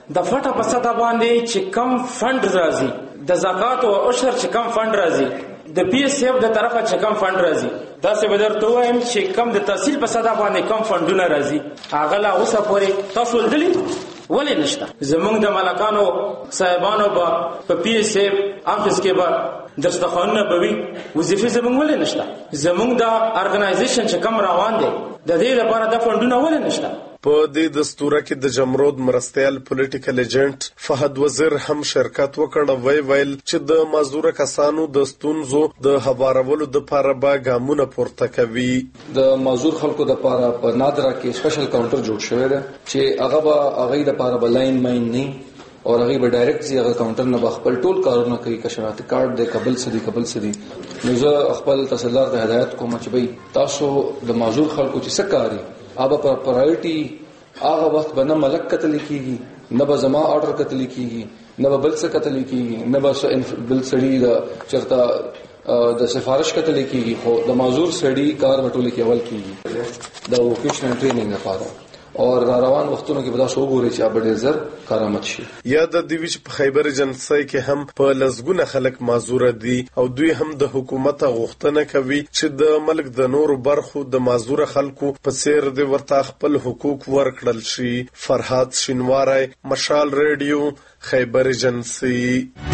[SPEAKER 21] د فټه په سطح باندې چې کم فند راځي د زکات او عشر چې کم فند راځي د پی اس اف د طرفه چې کم فند راځي دا څه به درته وایم چې کم د تحصیل په سطح باندې کم فندونه راځي هغه لا اوسه پورې تاسو ولدلی ولې نشته زمونږ د ملکانو صاحبانو په پی اس اف افس کې به دستخوانونه به وي وظیفې زمونږ ولې نشته زمونږ د ارګنایزیشن چې کم روان دی د دې لپاره د فندونه ولې نشته
[SPEAKER 19] په دې دستوره کې د جمرود مرستيال پولیټیکل ایجنټ فهد وزیر هم شرکت وکړ ویل چې د معذور کسانو د ستونزو د هوارولو د لپاره به ګامونه پورته کوي
[SPEAKER 22] د معذور خلکو د لپاره په نادره کې سپیشل کاونټر جوړ شوی دی چې هغه د لپاره بلاین ماین نه او هغه به ډایرکټ زی هغه کاونټر نه خپل ټول کارونه کوي کشرات کارت د قبل سدي نو زه خپل تصدیق د هدایت کوم چې تاسو د معذور خلکو چې څه کاری اوبه پر پرایورټي هغه وخت به نه ملک قتل کیږي نه به زما آرډر قتل کیږي نه به بل څه قتل کیږي نه به بل سړي د چرته د سفارش قتل کیږي خو د معذور سړي کار وټول کې اول کیږي د ووکیشنل ټریننګ لپاره اور روان وختونو کې به تاسو وګورئ چې ابډ زر کارآمد شي
[SPEAKER 19] یا د دوی چې په خیبر جنسای کې هم په لزګونه خلک معذور دي او دوی هم د حکومت غوښتنه کوي چې د ملک د نور برخو د معذور خلکو په څیر د ورته خپل حقوق ورکړل شي فرحات شینواری مشال ریډیو خیبر جنسي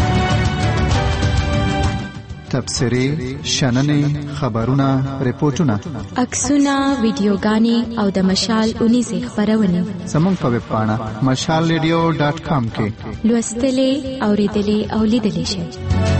[SPEAKER 13] تبصرې شننې خبرونه ریپورتونه
[SPEAKER 23] عکسونه ویډیوګانې او د مشال اونیزه خبرونه
[SPEAKER 13] زموږ په ویب پاڼه mashalradio.com کې
[SPEAKER 23] لوستلې اوریدلې او لیدلې شئ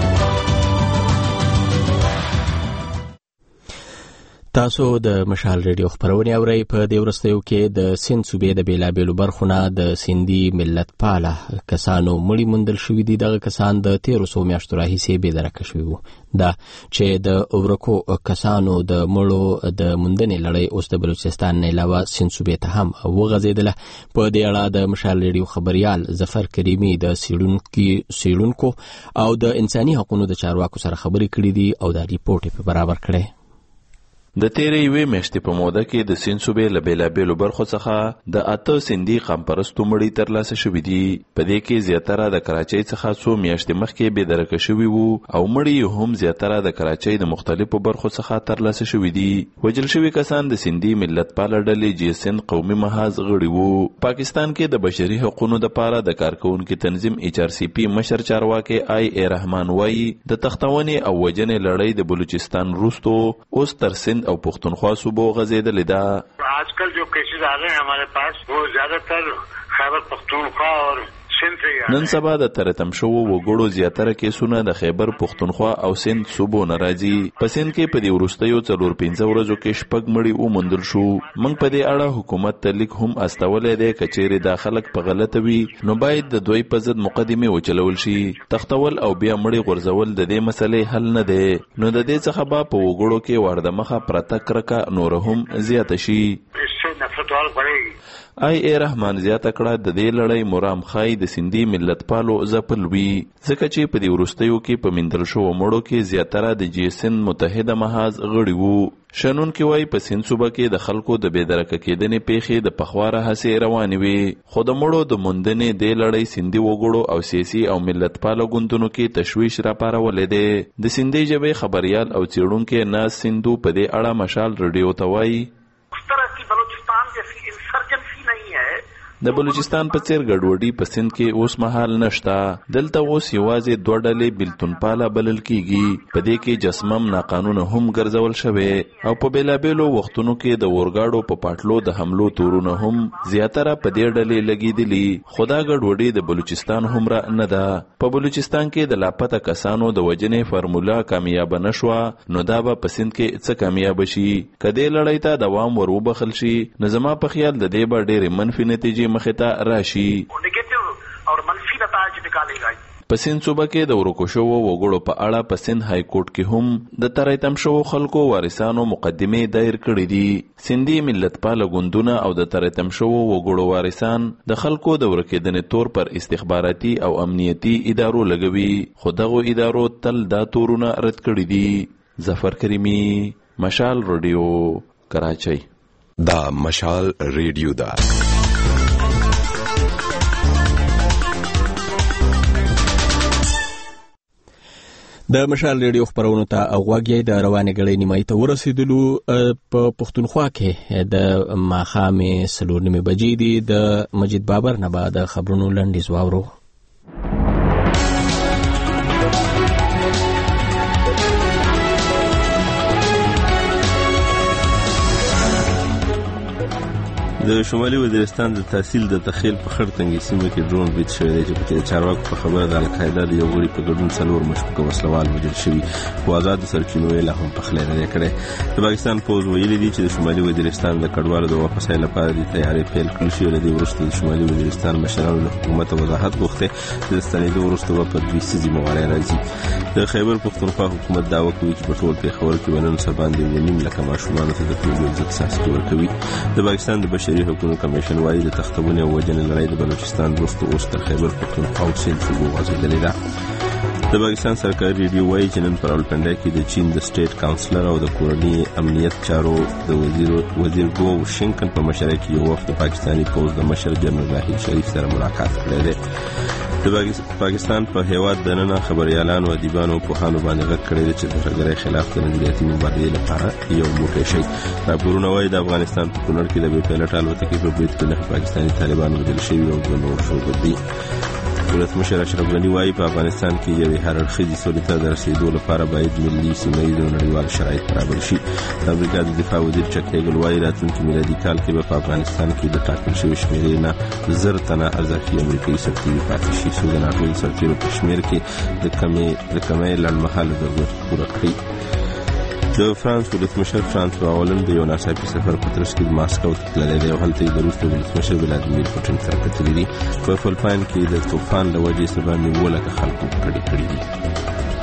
[SPEAKER 1] تاسو د مشال ریډیو خبرونه اورئ په دې ورستیو کې د سند صوبې د بیلابېلو برخونه د سیندي ملت پاله کسانو مړي موندل شوي دي دغه کسان د 1300 میاشتو راهیسې بې درکه شوي وو دا چې د اورکو کسانو د مړو د موندنې لړۍ اوس د بلوچستان نه علاوه سند صوبې ته هم وغځېدله په دې اړه د مشال ریډیو خبريال ظفر کریمي د سیړونکو او د انساني حقوقو د چارواکو سره خبرې کړې دي او دا ریپورت په برابر کړي
[SPEAKER 5] د تیرې یوې میاشتې په موده کې د سیند صوبې له بیلابېلو برخو څخه د 8 سیندي قامپرستو مړي ترلاسه شوي دي په دې کې زیاتره د کراچۍ څخه څو میاشتې مخکې بې درکه شوي وو او مړي هم زیاتره د کراچۍ د مختلفو برخو څخه ترلاسه شوي دي وژل شوي کسان د سیندي ملت پاله ډلې جی سیند قومي محاذ غړي وو پاکستان کې د بشري حقوقو لپاره د کارکونکو تنظیم ایچ آر سی پی مشر چارواکي آی ای رحمان وایي د تختونې او وجنې لړۍ د بلوچستان وروستو اوس تر سند او پختونخوا صوبو غزیدلې ده
[SPEAKER 4] आजकल जो केसेस आ रहे हैं हमारे पास वो ज्यादातर खैबर पख्तूनख्वा और
[SPEAKER 5] نن سبا د ترتم شو وګړو زیاتره کیسونه د خیبر پختونخوا او سند صوبو ناراضي پسند کې په دې ورستیو 4-5 ورځو کې شپږ مړي ومندل شو موږ په دې اړه حکومت ته لیک هم استولې ده کچېره داخلك په غلطه وي نو باید د دوی په ضد مقدمه وچلول شي تختول او بیا مړي غورځول د دې مسلې حل نه ده نو د دې څخه به په وګړو کې ورده مخه پرته کرکا نور هم زیات شي آی ای رحمان زیاته کړه د دې لړۍ مرام خای د سیندي ملت پالو ځپل وی ځکه چې په دې ورستیو کې په مندل شو مړو کې زیاتره د جی سند متحده محاذ غړي وو شنون کې وای په سند صوبه کې د خلکو د بېدرکه کېدنې پیښې د پخواره هڅې روانې وي خو د مړو د موندنې د لړۍ سیندي وګړو او سیاسي او ملت پالو ګوندونو کې تشویش را پارولې ده د سیندي ژبې خبريال او چیرونکو ناز سندو په دې اړه مشال ریډیو ته وایي د بلوچستان په څیر ګډوډي په سند کې اوس مهال نشتا دلته اوس یوازې دوه ډلې بلتون پاله بلل کیږي په دې کې جسمم ناقانونه هم ګرځول شوی او په بیلابېلو وختونو کې د ورګاډو په پټلو د حملو تورونه هم زیاتره په دې ډلې لګیدلي خدا ګډوډي د بلوچستان هم را نه ده په بلوچستان کې د لاپته کسانو د وجنې فرمولا کامیاب نشوه نو دا به په سند کې څه کامیاب شي کله لړۍ ته دوام وروبخل شي نظم په خیال د دې به ډېر منفي نتیجې مخته راشي په سند صوبه کې د ورکوشو وګړو په اړه په سند های کورټ کې هم د ترایتم شو خلکو وارثانو مقدمه دایر کړې دي سندي ملت پاله ګوندونه او د ترایتم شو وګړو وارثان د خلکو د ورکېدنې تور پر استخباراتي او امنیتي ادارو لګوي خو دغه ادارو تل دا تورونه رد کړې دي ظفر کریمی مشال ریډیو کراچۍ
[SPEAKER 24] دا مشال ریډیو دا
[SPEAKER 1] د مشال ریډیو خبرونو ته غوږی د روانې غړې نیمه ته ورسېدلو په پښتونخوا کې د ماښام 4:30 بجې دي. د مجید بابر نه بعد خبرونو لنډیز واورو.
[SPEAKER 2] د شمالي وزیرستان د تحصیل د تخیل په خړتنګي سیمه کې ډرون برید شوی دی چې په چارواکو په خبره د القاعده د یو غړي په ګډون 4 مشکوک وسلوال وژل شوي. په آزاد سرچینو یې لا هم پخلی نه دی کړی. د پاکستان پوځ ویلي دی چې د شمالي وزیرستان د کډوالو د واپسۍ لپاره د تیاري پیل کړل شوې. له دې وروسته د شمالي وزیرستان مشرانو له حکومت وضاحت غوښته چې د ستنېدو وروسته به په 2 سیزې مواري راځي. د خیبر پښتونخوا حکومت دعوه کوي چې په ټول پېښور کې ونن سباندې 1.5 لک ماشومان ته د پولیو ضد څاڅکي ورکوي. د پاکستان د بشري حقوقو کمیشن وايي د تختونې او وجنې لړۍ د بلوچستان وروسته اوس تر خیبر پښتونخوا او سیند صوبو غځېدلې ده. د پاکستان سرکاري ریډیو وايي چې نن په راولپنډۍ کې د چین د سټیټ کاونسلر او د کورنۍ امنیت چارو د وزیر ګو شینکن په مشرۍ کې یو وفد پاکستاني پوځ د مشر جنرال راحیل شریف سره ملاقات کړی دی. د پاکستان په هیواد دننه خبريالانو ادیبانو په پوهانو باندې غږ کړی دی چې د ترهګرۍ خلاف د نظریاتي مبارزې لپاره یو موټی شي. راپورونه وايي د افغانستان په کونړ کې د بې پیلوټه الوتکې په برید کې 9 پاکستاني طالبان وژل شوي او 2 نور شوي دي. ولسمشر اشرف غني وايي په افغانستان کې یو هررخیزي سولې ته د رسیدو لپاره باید ملي سیمه‌ییز او نړیوال شرایط برابر شي. د امریکا د دفاع وزیر چک هیګل وايي راتلونکي میلادي کال کې به په افغانستان کې د ټاکل شوي شمېرې نه 1000 تنه اضافي امریکایي سرتیري پاتې شي. څو د ناټو د سرتیرو په شمېر کې د کمې لنډمهاله ضرورت پوره کړي. د فرانس ولسمشر فرانسوا هولند د یو ناڅاپي سفر په ترڅ کې ماسکو ته تللی دی او هلته یې د روس د ولسمشر ولادیمیر پوټین سره کتلي دي. په فلپاین کې د طوفان له وجې څه باندې 2 لکه خلکو کډې کړي دي.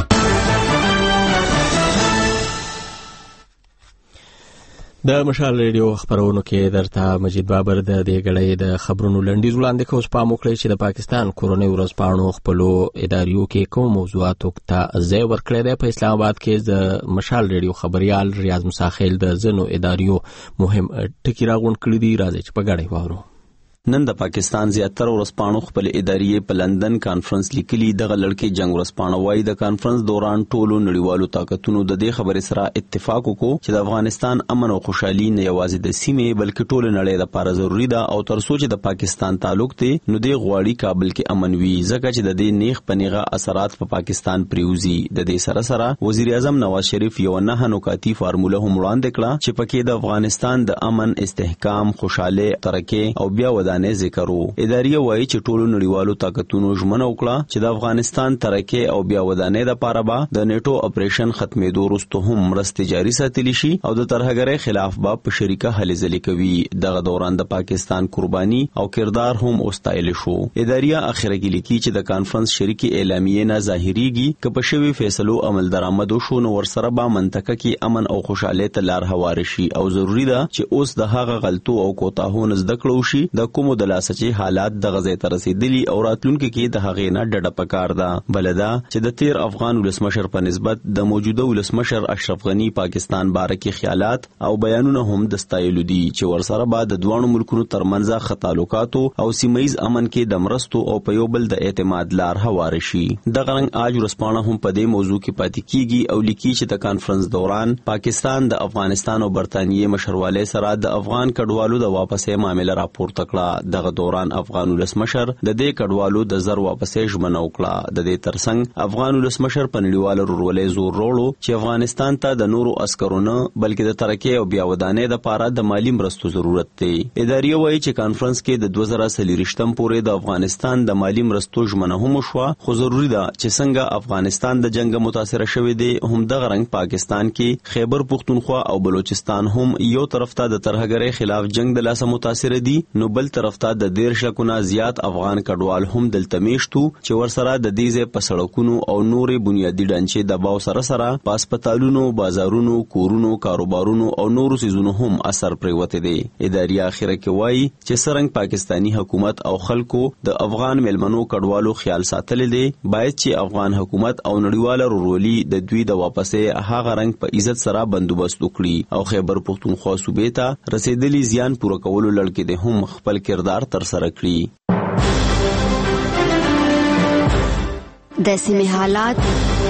[SPEAKER 2] د مشال ریډیو خبرونو کې درته مجید بابر د دې غړې د خبرونو لنډیز وړاندې کوم. پام وکړئ چې د پاکستان کورونی ورځپاڼو خپل اداریو کې کوم موضوعاتو ته ځای ورکړی دی. په اسلام آباد کې د مشال ریډیو خبريال ریاض مساخیل د زنو اداریو مهم ټکی راغون کړی دی. راځي چې په غړې وورو.
[SPEAKER 10] نن د پاکستان زیاتره ورځپاڼو خپل ادارې په لندن کانفرنس لیکلي. دغه لړکې جنگ ورځپاڼه وايي د کانفرنس دوران ټولو نړیوالو طاقتونو د دې خبرې سره اتفاق وکړ چې د افغانستان امن او خوشحالي نه یوازې د سیمې بلکې ټول نړۍ لپاره ضروری ده او تر څو چې د پاکستان تعلق دی نو د غواړي کابل کې امن وي ځکه چې د دې نیغ پنیغه اثرات په پاکستان پریوزي. د دې سره سره وزیر اعظم نواز شریف یو نه نکاتی فارموله هم وړاندې کړه چې پکې د افغانستان د امن، استحکام، خوشاله، ترقی او بیا ودانۍ ذکرو. اداریه وایي چې ټولو نړیوالو طاقتونو ژمنه وکړه چې د افغانستان ترقی او بیا ودانۍ لپاره به د نیټو اپریشن ختمېدو وروسته هم مرستې جاري ساتلی شي او د ترهګرۍ خلاف به په شریکه هلې ځلې کوي. دغه دوران د پاکستان قرباني او کردار هم اوستایل شو. اداریه اخره کې لیکي چې د کانفرنس شریکي اعلامیه نه ظاهريږي چې په شوي فیصلو عمل درآمد شو نو ورسره به منطقه کې امن او خوشاله ته لار هوار شي او ضروری ده چې اوس د هغه غلطو او کوتاهونو زده کړو شي د کومو د سچي حالات د غزې ته رسیدلی او راتلونکي کې د هغې نه ډډه پکار ده. بلدا چې د 13 افغان ولسمشر په نسبت د موجوده ولسمشر اشرف غنی پاکستان باره کې خیالات او بیانونه هم د ستایلو دي چې ورسره بعد د دوه ملکونو ترمنځ خطالوکاتو او سیمایز امن کې د مرستو او په یو بل د اعتماد لار هوار شي. د غرنګ اج ورسپانه هم په دې موضوع کې پاتې کیږي او لیکي چې د کانفرنس دوران پاکستان د افغانستان او برتانیې مشرواله سره د افغان کډوالو د واپسې معاملې راپورته کړه. دغه دوران افغان ولسمشر د دې کډوالو د زر واپسې ژمنه وکړه. د دې ترڅنګ افغان ولسمشر په نړیوال رورولې زور وروړو چې افغانستان ته د نورو عسکرونو بلکې د ترقی او بیا ودانۍ لپاره د مالی مرستو ضرورت دی. اداریه وایي چې کانفرنس کې د 2023 پورې د افغانستان د مالی مرستو ژمنه هم شوه خو ضروری ده چې څنګه افغانستان د جنگ متاثر شوی دی هم د غرنګ پاکستان کې خیبر پختونخوا او بلوچستان هم یو طرف ته د ترهګرۍ خلاف جنگ د لاسه متاثر دي نو بل طرف ته د 13 لکونه زیات افغان کډوال هم دلته میشتو چې ورسره د دې ځای په سړکونو او نورې بنیادی ډانچې د باو سره په هسپتالونو، بازارونو، کورونو، کاروبارونو او نورو سيزونو هم اثر پریوته دي. اداریه اخره کې وایي چې څنګه پاکستانی حکومت او خلکو د افغان ملمنو کډوالو خیال ساتل دي باید چې افغان حکومت او نړیواله رورولي د دوی د واپسې هغه رنګ په عزت سره بندوبست وکړي او خیبر پختونخوا صوبې ته رسیدلی زیان پوره کولو لړکې د هم خپل کردار تر سره کړی.
[SPEAKER 11] د سیمې حالات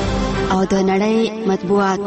[SPEAKER 6] او د نړۍ مطبوعات.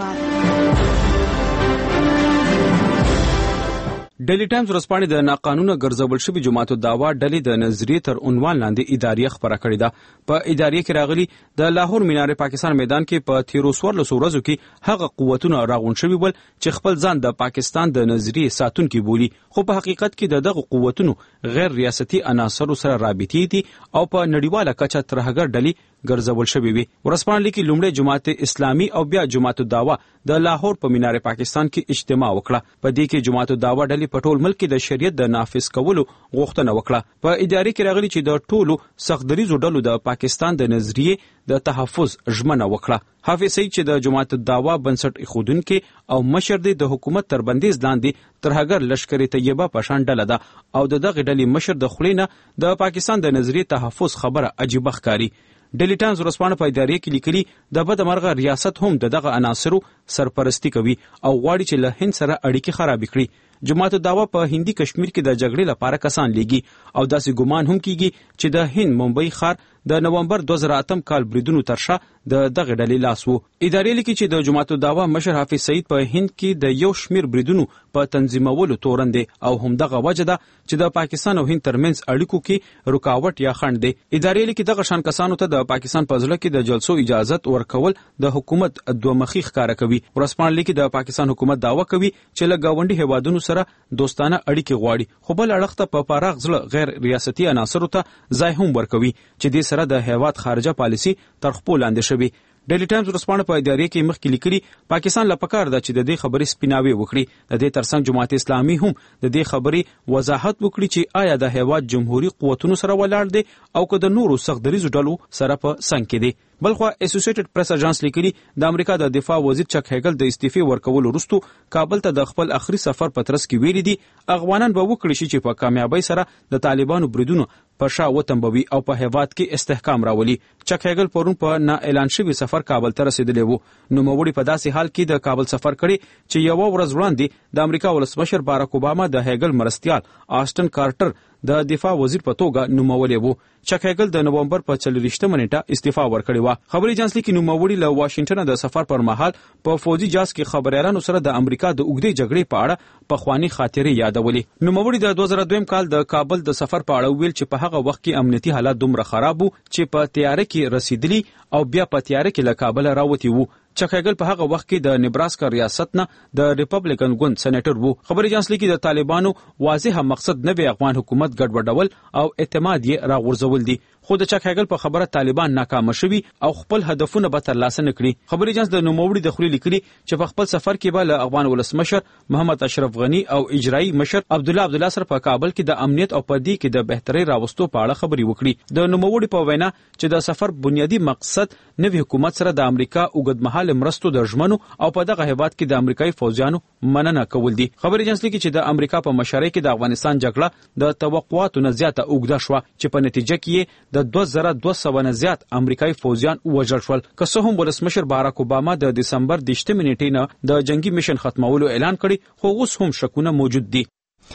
[SPEAKER 9] ډیلی ټایمز ورځپاڼې د ناقانونه ګرځول شوي جماعت الدعوا ډلې د نظریې تر عنوان لاندې اداریه خبره کړې ده. په اداریه کې راغلي د لاهور مینار پاکستان میدان کې په تیرو 14 ورځو کې هغه قوتونه راغونډ شوي ول چې خپل ځان د پاکستان د نظریې ساتونکي بولي، خو په حقیقت کې دغه قوتونو غیر ریاستي عناصرو سره رابطې دي او په نړیواله کچه ترهګر ډلې ګرځول شوی وي. ورځپاڼه لیکي لومړی جماعت اسلامي او بیا جماعت الدعوا د لاهور په مینار پاکستان کې اجتماع وکړه. په دې کې جماعت الدعوا ډلې په ټول ملک کې د شریعت د نافذ کولو غوښتنه وکړه. په ادارې کې راغلي چې د ټولو سختدریزو ډلو د پاکستان د نظریې د تحفظ ژمنه وکړه. حافظ سعید چې د جماعت الدعوا بنسټ ایښودونکي او مشر دی د حکومت تر بندیز لاندې ترهګر لشکر طیبه پشان ډله ده او دغه ډلې مشر د خلینه د پاکستان د نظریې تحفظ خبره عجیبه ښکاري. ډیلی ټایمز ورځپاڼه په ادارې کې لیکلي د بدمرغه ریاست هم دغه عناصرو سرپرستی کوي او غواړي چې له هند سره اړیکې خرابې کړي. جماعت الدعوا په هندي کشمیر کې د جګړې لپاره کسان لیږي او داسې ګمان هم کیږي چې د هند ممبئی ښار د نومبر 2008 کال بریدونو ترشا د دغه ډلې لاس وو. ادارې لیکي چې د جماعت الدعوا مشر حافظ سعید په هند کې د یو شمیر بریدونو په تنظیمولو تورن دی او همدغه وجه ده چې د پاکستان او هند ترمنځ اړیکو کې رکاوټ یا خنډ دی. ادارې لیکي دغه شان کسانو ته د پاکستان په ځل کې د جلسو اجازه ورکول د حکومت دوه مخی ښکارا کوي. ورځپاڼه لیکي د پاکستان حکومت دعوا کوي چې له گاونډي هیوادونو سره دوستانه اړیکې غواړي، خو بل اړخ ته په پراخ ځل غیر ریاستي عناصرو ته ځای هم ورکوي چې دې سره د هیواد خارجه پالیسي تر خپل لاندې شوي. ډیلی ټایمز ورځپاڼه په ادارې کې مخکې لیکلي پاکستان له پکار ده چې د دې خبرې سپیناوي وکړي. د دې ترڅنګ جماعت اسلامي هم د دې خبرې وضاحت وکړي چې آیا د هیواد جمهوریت قوتونو سره ولاړ دي او که د نورو سختدریزو ډلو سره په څنګ کې دي. بلخوا اسوسییټډ پریس اژانس لیکلي د امریکا د دفاع وزیر چک هیګل د استعفی ورکولو وروسته کابل ته د خپل اخري سفر په ترڅ کې ویلي دي افغانان به وکړي چې په کامیابی سره د طالبانو بریدونو په شا وتنبوي او په هیواد کې استحکام راولي. چک هیګل پرون په نا اعلان شوی سفر کابل ته رسیدلی وو. نو موړي په داسې حال کې د کابل سفر کړي چې یو ورځ وړاندې د امریکا ولسمشر باراک اوباما د هیګل مرستیال آسټن کارټر د دفاع وزیر په توګه نومولې وو. چک هیګل د نومبر په 40 نیټه استعفا ورکړې و. خبري اژانس لیکي نوموړي له واشنگټن د سفر پر مهال په فوجي جاز کې خبريالانو سره د امریکا د اوږدې جګړې په اړه په خواني خاطرې یادولې. نوموړي د 2002 کال د کابل د سفر په اړه ویل چې په هغه وخت کې امنیتي حالات دومره خراب وو چې په تیاره کې رسیدلی او بیا په تیاره کې له کابل راوتی وو. چک هیګل په هغه وخت کې د نبراسکا ریاست نه د ریپبلیکن ګوند سېنیټر وو. خبري اژانس لیکي د طالبانو واضح مقصد نوی افغان حکومت ګډوډول او اعتماد یې راغورځول دي، خو د چک هیګل په خبره طالبان ناکام شوي او خپل هدفونه به ترلاسه نکړي. خبري اژانس د نوموړي د خولي لیکلي چې په خپل سفر کې به له افغان ولسمشر محمد اشرف غنی او اجرایی مشر عبدالله سره په کابل کې د امنیت او په دې کې د بهتري راوستو په اړه خبري وکړي. د نوموړي په وینا چې د سفر بنیادی مقصد نوی حکومت سره د امریکا اوږدمهاله مرستو د ژمنو او په دغه هیواد کې د امریکایي فوجیانو مننه کول دي. خبري اژانس لیکي چې د امریکا په مشرۍ کې د افغانستان جګړه د توقعاتو نه زیاته اوږده شوه چې په نتیجه کې د 2200 نه زیات امریکایي فوجیان وژل شول. که څه هم ولسمشر باراک اوباما د دسمبر 10 نیټې نه د جنگي میشن ختمولو اعلان کړی، خو اوس هم شکونه موجود دي.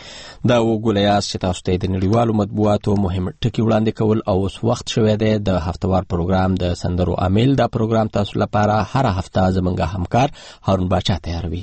[SPEAKER 1] دا وګولایاس چې تاسو ته د نړیوالو مطبوعاتو مهم ټکی وړاندې کول او اوس وخت شوی دی د هفتوار پروګرام د سندرو عامل. دا پروګرام تاسو لپاره هر هفته زمونږ همکار هارون باچا تیاروي.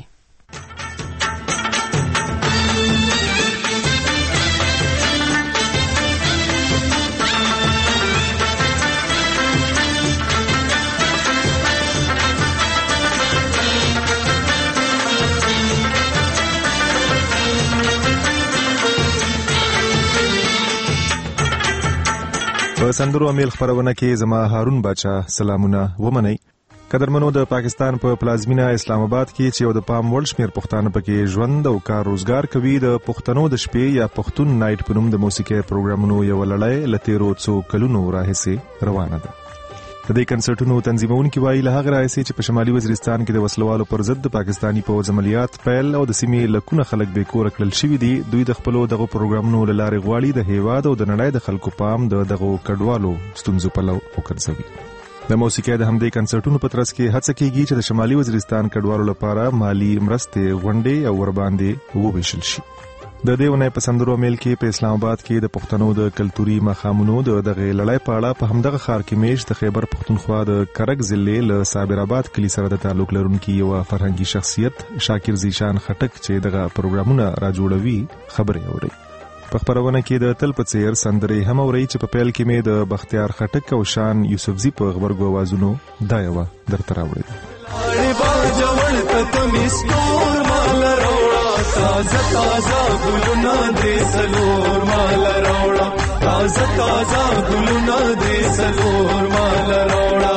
[SPEAKER 11] په سندرو امیل خبرونه کې زما هارون باچا سلامونه ومنئ. قدرمنو د پاکستان په پلازمینه اسلام آباد کې چې یو د پام وړ شمیر پښتانه پکې ژوند او کار روزګار کوي، د پښتنو د شپې یا پښتون نایټ په نوم د موسیقي پروګرامونو یو لړۍ له تیرو څو کلونو راهیسې روانه ده. د دې کنسرټونو تنظیمونکي وایي له هغه راهیسې چې په شمالي وزیرستان کې د وسلوالو پر ضد د پاکستاني پوځ عملیات پیل او د سیمې لکونه خلک بې کوره کړل شوي دي، دوی د خپلو دغو پروګرامونو له لارې غواړي د هیواد او د نړۍ د خلکو پام د دغو کډوالو ستونزو پلو وګرځوي. د موسیقۍ د همدې کنسرټونو په ترڅ کې هڅه کیږي چې د شمالي وزیرستان کډوالو لپاره مالی مرستې غونډې او ورباندې وویشل شي. د دې ونې په سندرو میل کې په اسلام آباد کې د پښتنو د کلتوري مخامونو دغه لړۍ په اړه په همدغه ښار کې میش د خیبر پښتونخوا د کرک ضلع له صابر آباد کلی سره د تعلق لرونکي یو فرهنګي شخصیت شاکر زیشان خټک چې دغه پروګرامونه را جوړوي خبرې اوري. په خبرونه کې د تل په څیر سندرې هم اوري چې په پیل کې مې د بختیار خټک او شان یوسفزي په غبرګو आवाजونو دا یو درته راوړي.
[SPEAKER 3] تازه تازه ګلونه دې سلور مال راوړه تازه تازه ګلونه دې سلور مال راوړه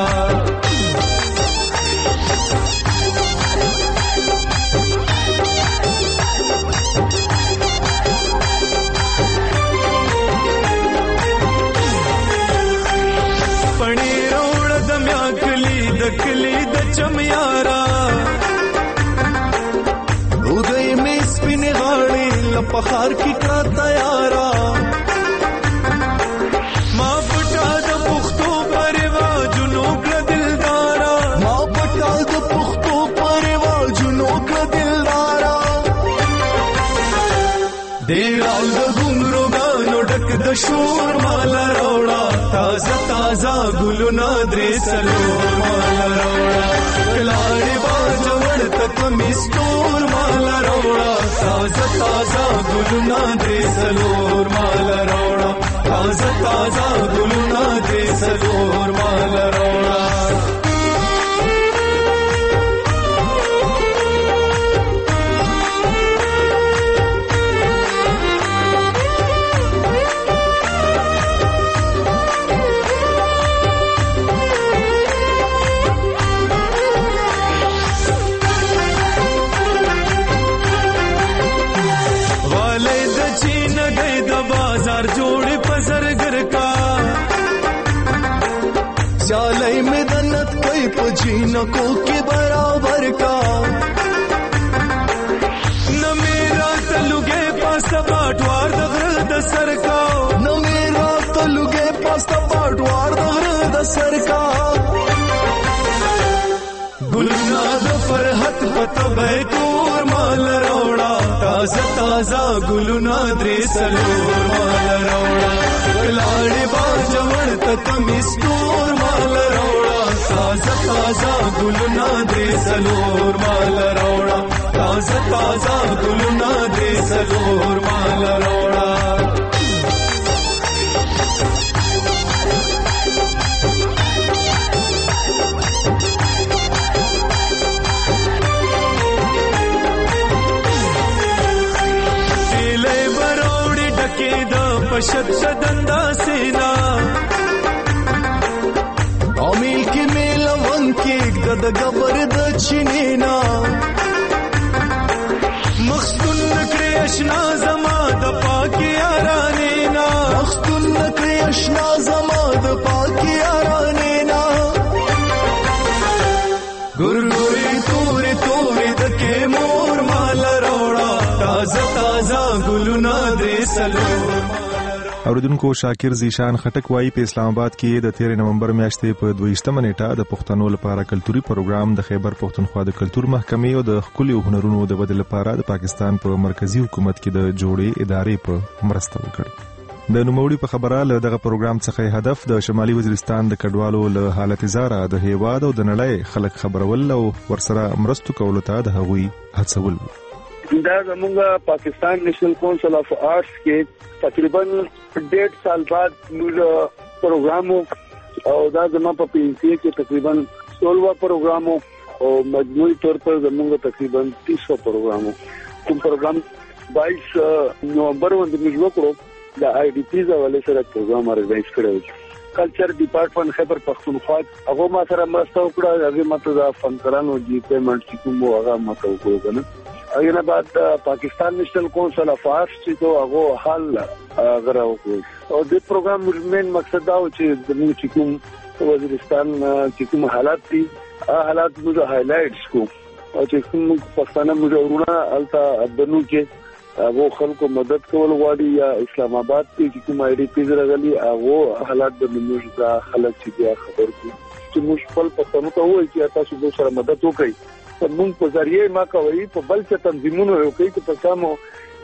[SPEAKER 3] پڼې راوړه د میا کلی د چمیارا پخار کی کا تیارا ما پټا د پختو پروا جنو کړه دلدارا ما پټا د پختو پروا جنو کړه دلدارا ډېر د ګونرو غانو ډک د شور مال راوړه تازه تازه ګلونه درې سلور مال راوړه کلاړې باجوړ تک مستور مال راوړه تازه تازه ګلونه دې سلور مال راوړه تازه تازه ګلونه دې سلور مال راوړه शालई में दन्नत कई पजीनकों के बराबर का न मेरा तलुगे पास बाटवार दगर द सर का न मेरा तलुगे पास बाटवार दगर द सर का गुलना द फरहत पत बैतूर माल रोड़ा ताजा ताजा गुलना द्रे सलूर माल रोड़ा लाड़ी बाजवड़ तक मिस्तूर माल रोड़ा ताजा ताजा गुलना दे सलूर माल रोड़ा ताजा ताजा गुलना दे सलूर माल रोड़ा दिले बरोड़ी डके द पशद सदंदा सेना अमील के मेला वंके गद गबर द चिनेना मखस्तुन नकरे अशना जमा द पाके आरानेना मखस्तुन नकरे अशना जमा द पाके आरानेना गुरगुरी तोरे तोरे द के मोर माल रोड़ा ताजा ताजा गुलना दे सलूर
[SPEAKER 11] اوریدونکو شاکر زیشان خټک وايي په اسلام آباد کې د 13 نومبر میاشتې په 22 نیټه د پښتنو لپاره کلتوري پروګرام د خیبر پښتونخوا د کلتور محکمې او د خپل هنرونو د بدل لپاره د پاکستان په مرکزی حکومت کې د جوړې ادارې په مرسته وکړ. د نوموړي په خبره له دغه پروګرام څخه هدف د شمالي وزیرستان د کډوالو له حالت زاره د هیواد او د نړۍ خلک خبرول او ورسره مرستو کولو ته د هغوی هڅول.
[SPEAKER 15] دا زمونږ پاکستان نیشنل کونسل اف آرټس کې تقریبا 1.5 سال بعد موږ پروګرام او دا زموږ په پینسي کې تقریبا 16 پروګرام او مجموعي طور پر زمونږ تقریبا 300 پروګرام کوم پروګرام 22 نومبر باندې موږ وکړو د آی ډی پی زاوله سره پروګرام ارګنایز کړو. کلچر ډپارټمنټ خیبر پښتونخوا هغه ما سره مرسته وکړه هغه ماته د فنکرانو جی پیمنټ چې کوم هغه ماته وکړو کنه. اګه بعد پاکستان نیشنل کونسل اف آرټس چې هغه حل غراو او د پروګرام مین مقصد دا و چې د موږ کوم وزیرستان چې کوم حالات دي حالات موږ هایلایټس کو او چې کوم پښتانه موږ ورونه الته بنو کې هغه خلکو مدد کول غواړي یا اسلام آباد کې کوم آی ډی پی راغلي هغه حالات د موږ د خلک چې بیا خبر کو چې موږ خپل پښتنو ته وایي چې تاسو به سره مدد وکړئ. موږ په ذریعہ ما کوي په بل څه تنظیمونو کوي چې په سمو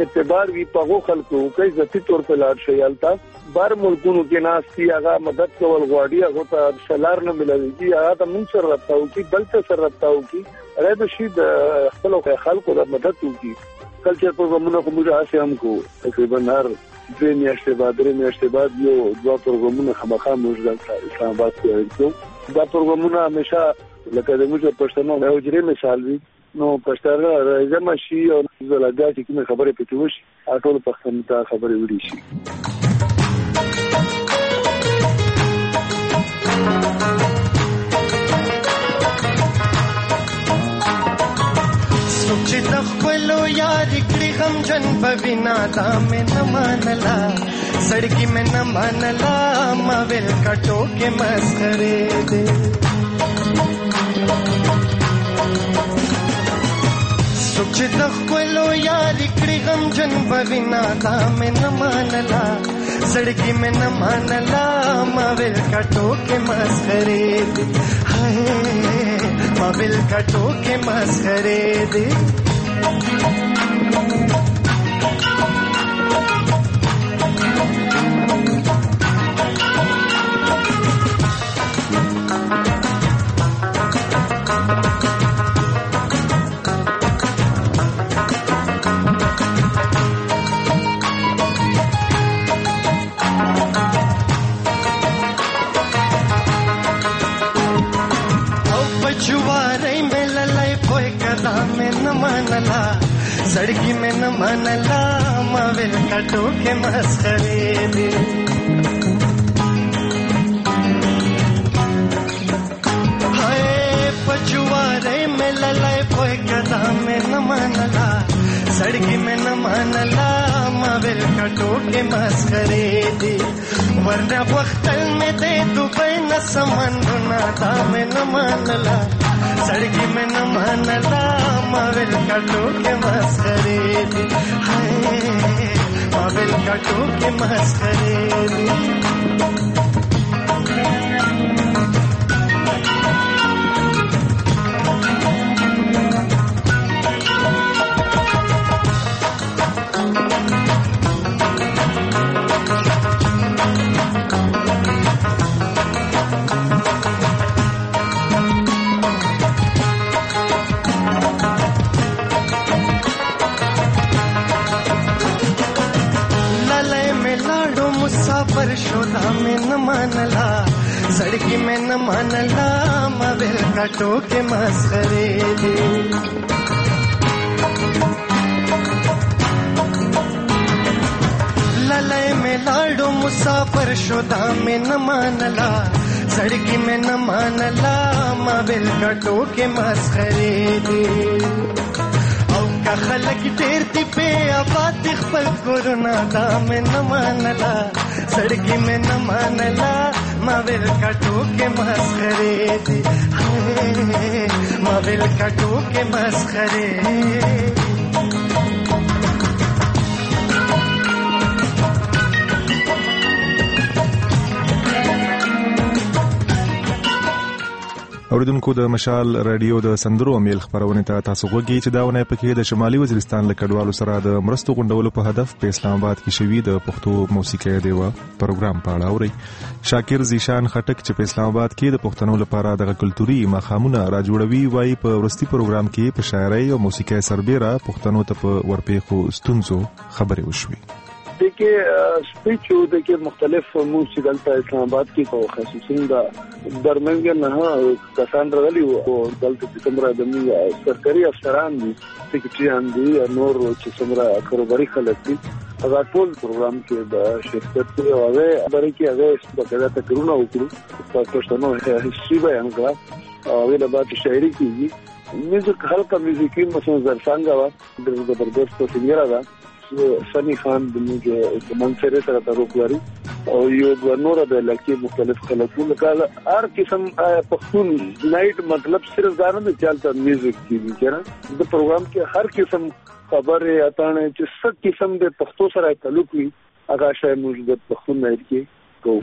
[SPEAKER 8] اعتبار وی په خلکو کوي ذاتی تور په لار شي التا بار ملکونو کې ناشتي هغه مدد کول غواړي هغه ته سلار نه ملوي هغه ته من سره راځو چې بلته سره راځو چې راځي شي د خپل خلکو د مدد کوي کلچر پروګرامونه کومه راځي هم کو تقریبا هر درې میاشتې بعد یو دوه پروګرامونه خامخا موږ د اسلام آباد کې کوو دا پروګرامونه همیشه لکه د موږ پښتنو یو جری مثال وي نو پښتانه راځم شي او زلاګا چې کومه خبره پېټو شي ټول پښتون ته خبره وړي شي
[SPEAKER 12] چې د خپلو یار کړي غم جن په وینا دا مې نه منلا سړکی مې نه منلا ما ویل کټو کې مسخره دې چې د خپلو یار کړي غم جن په وینا دا مې نه منلا سړکی مې نه منلا ما ویل کټو کې مسخره دې مابل کټو کې مسخره دي सड़की में न मनला माविल कटो के मस्खरे दे हाय पचुआरे में ललाए पोए कदा में न मनला सड़की में न मनला माविल कटो के मस्खरे दे वरना वक्त में दे दुबई न समंदना था में न मनला सड़की में न मनला माविल कटो के मस्खरे दी हाय माविल कटो के मस्खरे दी परशोदा में न मानला सड़की में न मानला माविल कटो के मस्खरे दे ललय में लाडो मुसाफर शोदा में न मानला सड़की में न मानला माविल कटो के मस्खरे दे का खलक ढेर ती पे आबाद खपल कोरोना दा में न मानला सड़की में न मानला माविल कटो के मस्खरे दे माविल कटो के मस्खरे
[SPEAKER 11] اوریدونکو د مشال رادیو د سندرو میل خبرونه ته تاسو غوږی چې داونه پکې د شمالي وزیرستان له کډوالو سره د مرستو غونډولو په هدف په اسلام آباد کې شوی د پښتو موسیقي دیوه پروګرام په اړه اوري شاکر زیشان خټک چې په اسلام آباد کې د پښتنو لپاره د کلتوري مخامونه را جوړوي وای په ورستي پروګرام کې په شاعرۍ او موسیقي سربېره پښتنو ته په ورپېخو ستونزو خبرې وشوي
[SPEAKER 8] देखिए स्पीच देखिए मुख्तलिफ मूसी दलता इस्लामाबाद की को खसूसिंदा दरमियान नहा कसान रगली वो दलता सिकमरा दमी सरकारी अफसरान दी सेक्रेटरीन दी नूर चिसमरा कारोबारी खलक दी अगर टोल प्रोग्राम के शिरकत के आगे बड़ी की आगे बकायदा तकरीना उकरू पश्तनो हिस्ट्री बयान का आगे बात शायरी की म्यूजिक हल्का म्यूजिक मसला जरसांगा वा जबरदस्त सिंगर था सनी खान जो मंसरे सर तारुक लरी और ये नूर द लकी मुख्तलिफ खलकून का हर किस्म पख्तून नाइट मतलब सिर्फ गाना में चलता म्यूजिक की ना द प्रोग्राम के हर किस्म खबर अताने सब किस्म दे पख्तो सर ताल्लुक हुई आकाश है मौजूद पख्तून नाइट की को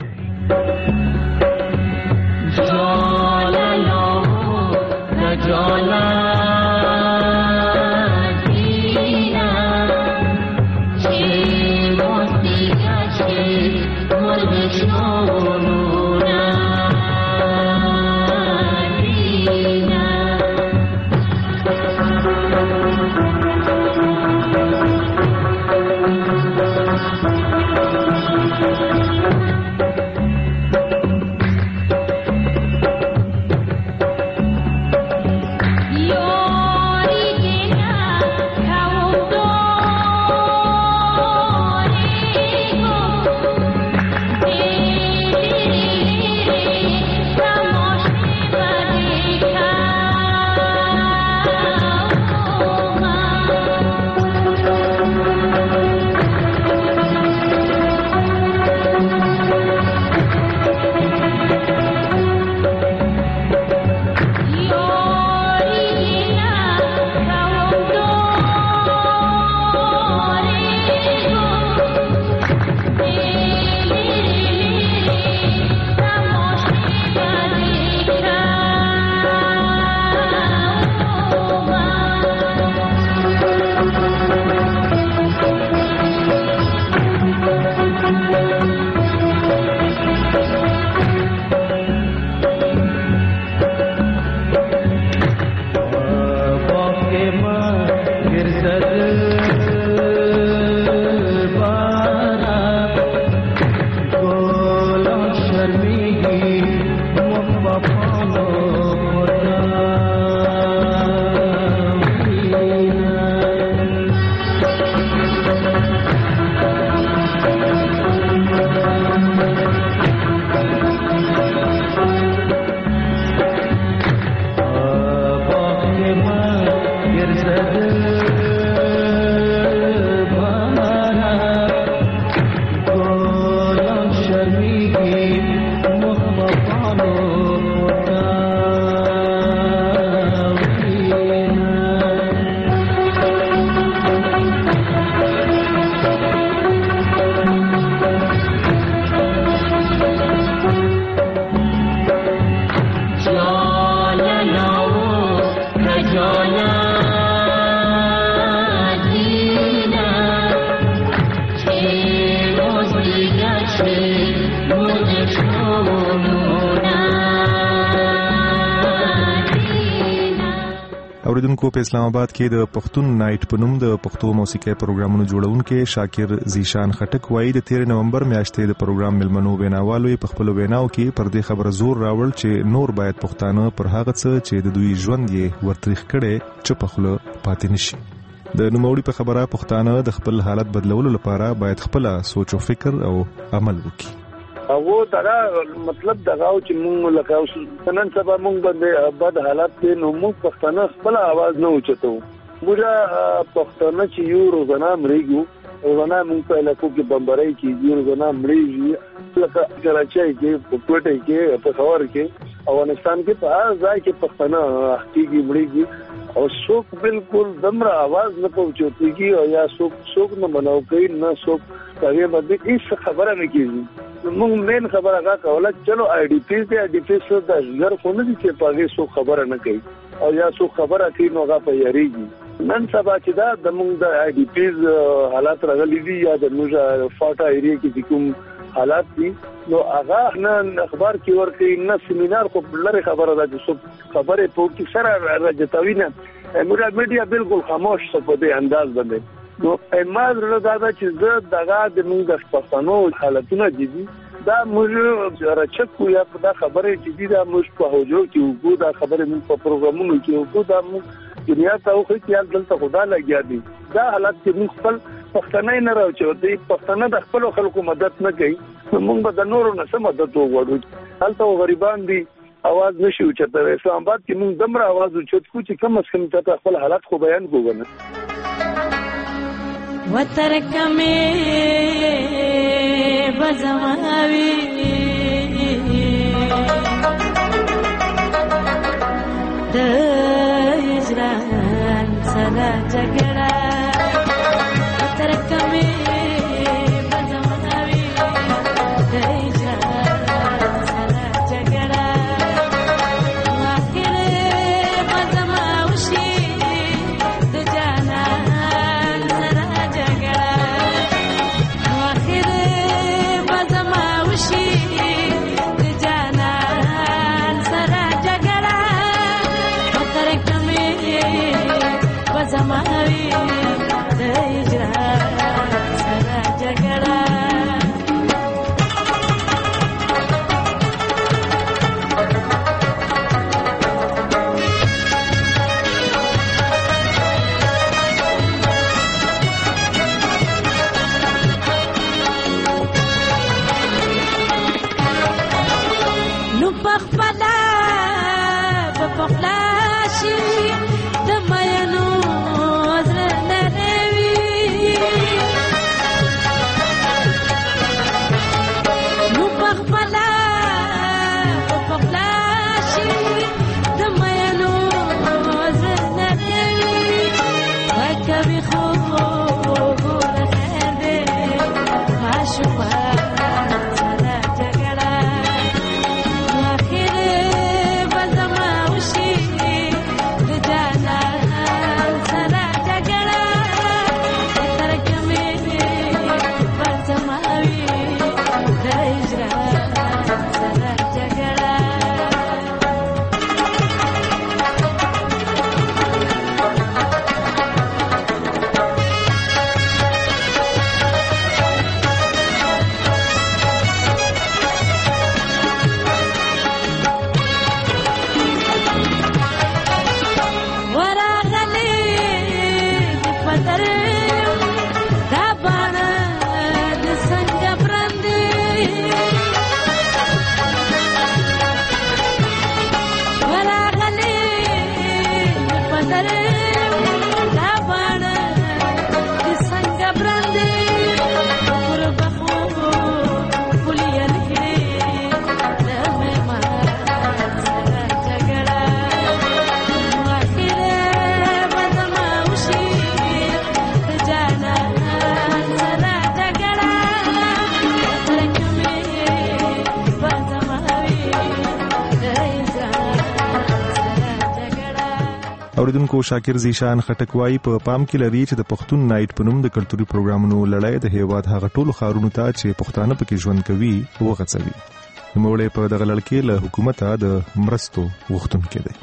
[SPEAKER 11] اوریدونکو په اسلام آباد کې د پښتون نایټ په نوم د پښتو موسیقي پروګرامونو جوړونکو شاکر زیشان خټک وایي د 13 نومبر میاشتې د پروګرام ملمنو ویناوالو په خپل ویناو کې پر دې خبره زور راوړل چې نور باید پښتانه پر هغه څه چې د دوی ژوند یې ورتریخ کړي چپ خپل پاتې نشي. د نوموړي په خبره پښتانه د خپل حالت بدلولو لپاره باید خپل سوچ او فکر او عمل وکړي.
[SPEAKER 8] او دا مطلب دا چې موږ لکه نن سبا موږ باندې بد حالات کې نو موږ پښتانه خپل आवाज نه اوچتو. موږ پښتانه چې یو روزانه مریږو روزانه موږ په علاقو کې بمبارۍ کیږي روزانه مریږي لکه کراچۍ کې کوټه کې په خور کې افغانستان کې په هر ځای کې پښتانه کیږي مریږي او څوک بالکل دمره आवाज نه پوهچوتيږي او یا څوک نه مناو کوي نه څوک هغه باندې هیڅ خبره نه کیږي. موږ مین خبره هغه کوله چلو آی ډی پی څه د غیر خو نه دي چې پاګه سو خبره نه کوي او یا سو خبره کوي نو هغه په یریږي. نن سبا چې دا د موږ د آی ډی پی حالات راغلي دي یا د موږ فاټا ایریا کې کوم حالات دي نو هغه نه اخبار کې ورته نه سیمینار خو لره خبره ده چې خبره په کې سره راځتوي نه موږ میډیا بالکل خاموش څه په دې انداز باندې نو ایماز رضا دا چې زه دغه د موږ د پښتنو حالتونه دي دا موږ راچکو یا دا خبره چې دا موږ په هوجو کې وګو دا خبره موږ په پروګرامونو کې وګو دا موږ دنیا ته خو خیال دلته خدا لګیا دي دا حالت چې موږ خپل پښتنه نه راوچو دي پښتنه د خپل خلکو مدد نه کوي موږ به د نورو نه مدد وغواړو. هلته غریبان دي आवाज نشي اوچته. اسلام آباد کې موږ دمر आवाज اوچت کو چې کم از کم ته خپل حالات خو بیان کوو.
[SPEAKER 14] وترک میں بزماوی د هجران سره جګړه وترک میں بزماوی د هجران سره جګړه واخر بزماوشي د جانا
[SPEAKER 11] اوریدونکو شاکر زیشان خټکوای په پام کې لري چې د پښتون نایټ په نوم د کلتوري پروګرامونو لړۍ د هیواد هغه ټولو ښارونو ته چې پښتانه پکې ژوند کوي وغځوي. نوموړی په دغه لړ کې له حکومته د مرستو غوښتونکی دی.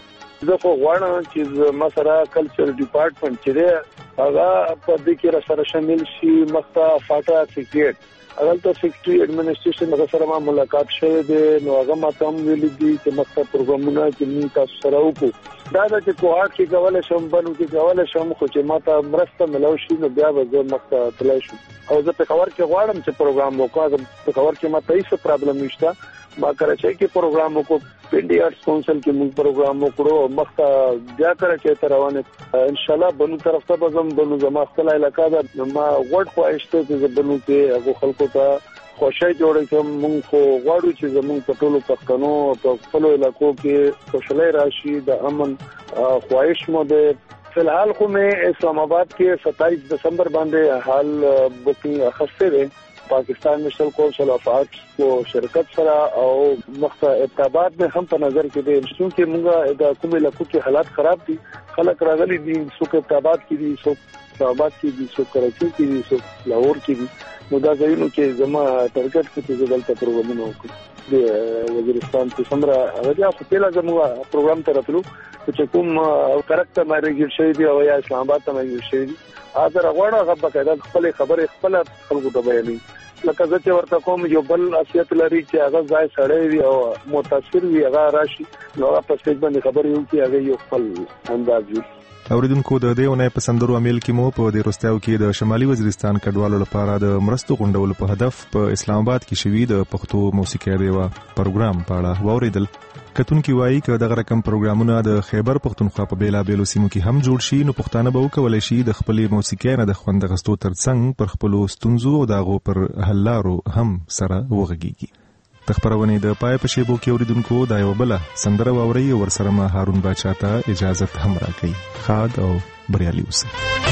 [SPEAKER 8] زه خو غواړم چې ما سره کلچر ډپارټمنټ چې دی هغه په دې کې را سره شامل شي. مخته فاټا سیکریټ اول ته سیکریټري ایڈمنسټریشن هغه سره ما ملاقات شوه دی نو هغه ما ته ویل دي چې مخته پروګرامونه چې موږ تاسو سره وکړو دا د کوهاټ کې کول شم بنو کې کول شم خو چې ما ته مرسته ملو شي نو بیا به زه مخته تلای شم او زه په خبر کې غواړم چې پروګرام وکړم په خبر کې ما ته هیڅ پرابلم نشته. ما کراچۍ کې پروګرام وکړو پنډي آرټس کونسل کې موږ پروګرام وکړو مخته بیا کراچۍ ته روانه ان شاء الله بنو طرف ته بزم بنو زما خپل علاقہ دا ما وړ خوښته چې بنو کې هغه خلکو ته خوشی جوړ کوم موږ خو غواړو چې زموږ په ټولو پښتنو په خپل علاقو کې خوشاله راشي د امن خواهش مو ده. فلحال خو مې اسلام آباد کې 27 دسمبر باندې حال بوکنګ اخسته ده پاکستان نیشنل کونسل اف آرټس کو شرکت سره او مخته ابتابات به هم په نظر کې دي چې موږ د کومه علاقو کې حالات خراب دي خلک راغلي دي څوک ابتابات کې دي څوک اسلامآباد کې دي څوک کراچۍ کې دي څوک لاهور کې دي نو دا ځایونو کې زما ټارګټ کې چې دلته پروګرامونه وکړو د وزیرستان په سمرا هغه په پیلا زموږ پروګرام ته راتلو چې کوم کریکټر ما ریګل شوی دی او یا اسلام آباد ته ریګل شوی دی اگر غواړم هغه بقاعده خپل خبره خپل خلکو ته بیانې لکه زه چې ورته کوم یو بل اصلیت لري چې هغه ځای سړی وي او متاثر وي هغه راشي نو هغه په سټیج باندې خبرې وکړي هغه یو خپل انداز وي.
[SPEAKER 11] اوریدونکو د دې ونې په سندرو عمل کې مو په دې روستاو کې د شمالي وزیرستان کډوالو لپاره د مرستو غونډولو په هدف په اسلام آباد کې شوی د پښتو موسیقي دیوا پروګرام په اړه واوریدل. کتونکو وایي چې دغه رقم پروګرامونه د خیبر پښتونخوا په بیلا بیلو سیمو کې هم جوړ شي نو پښتانه به وکولای شي د خپلې موسیقي نه د خوند غستو ترڅنګ پر خپل ستونزو او دغه پر حلارو هم سره وغږیږي. د خبرونې د پای په شیبو کې اوریدونکو دا یو بل سندره واوري ورسره ما هارون باچا ته اجازه هم راکړي. خاد او بریالي اوسئ.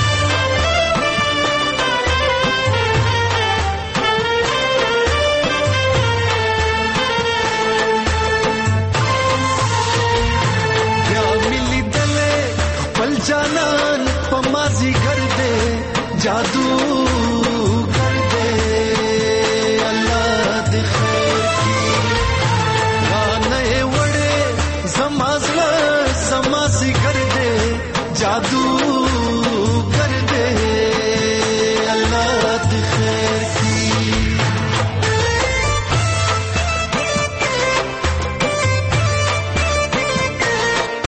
[SPEAKER 12] جانان پمازی کر دے جادو کر دے اللہ دے خیر کی رانے وڑے زمازلا زمازی کر دے جادو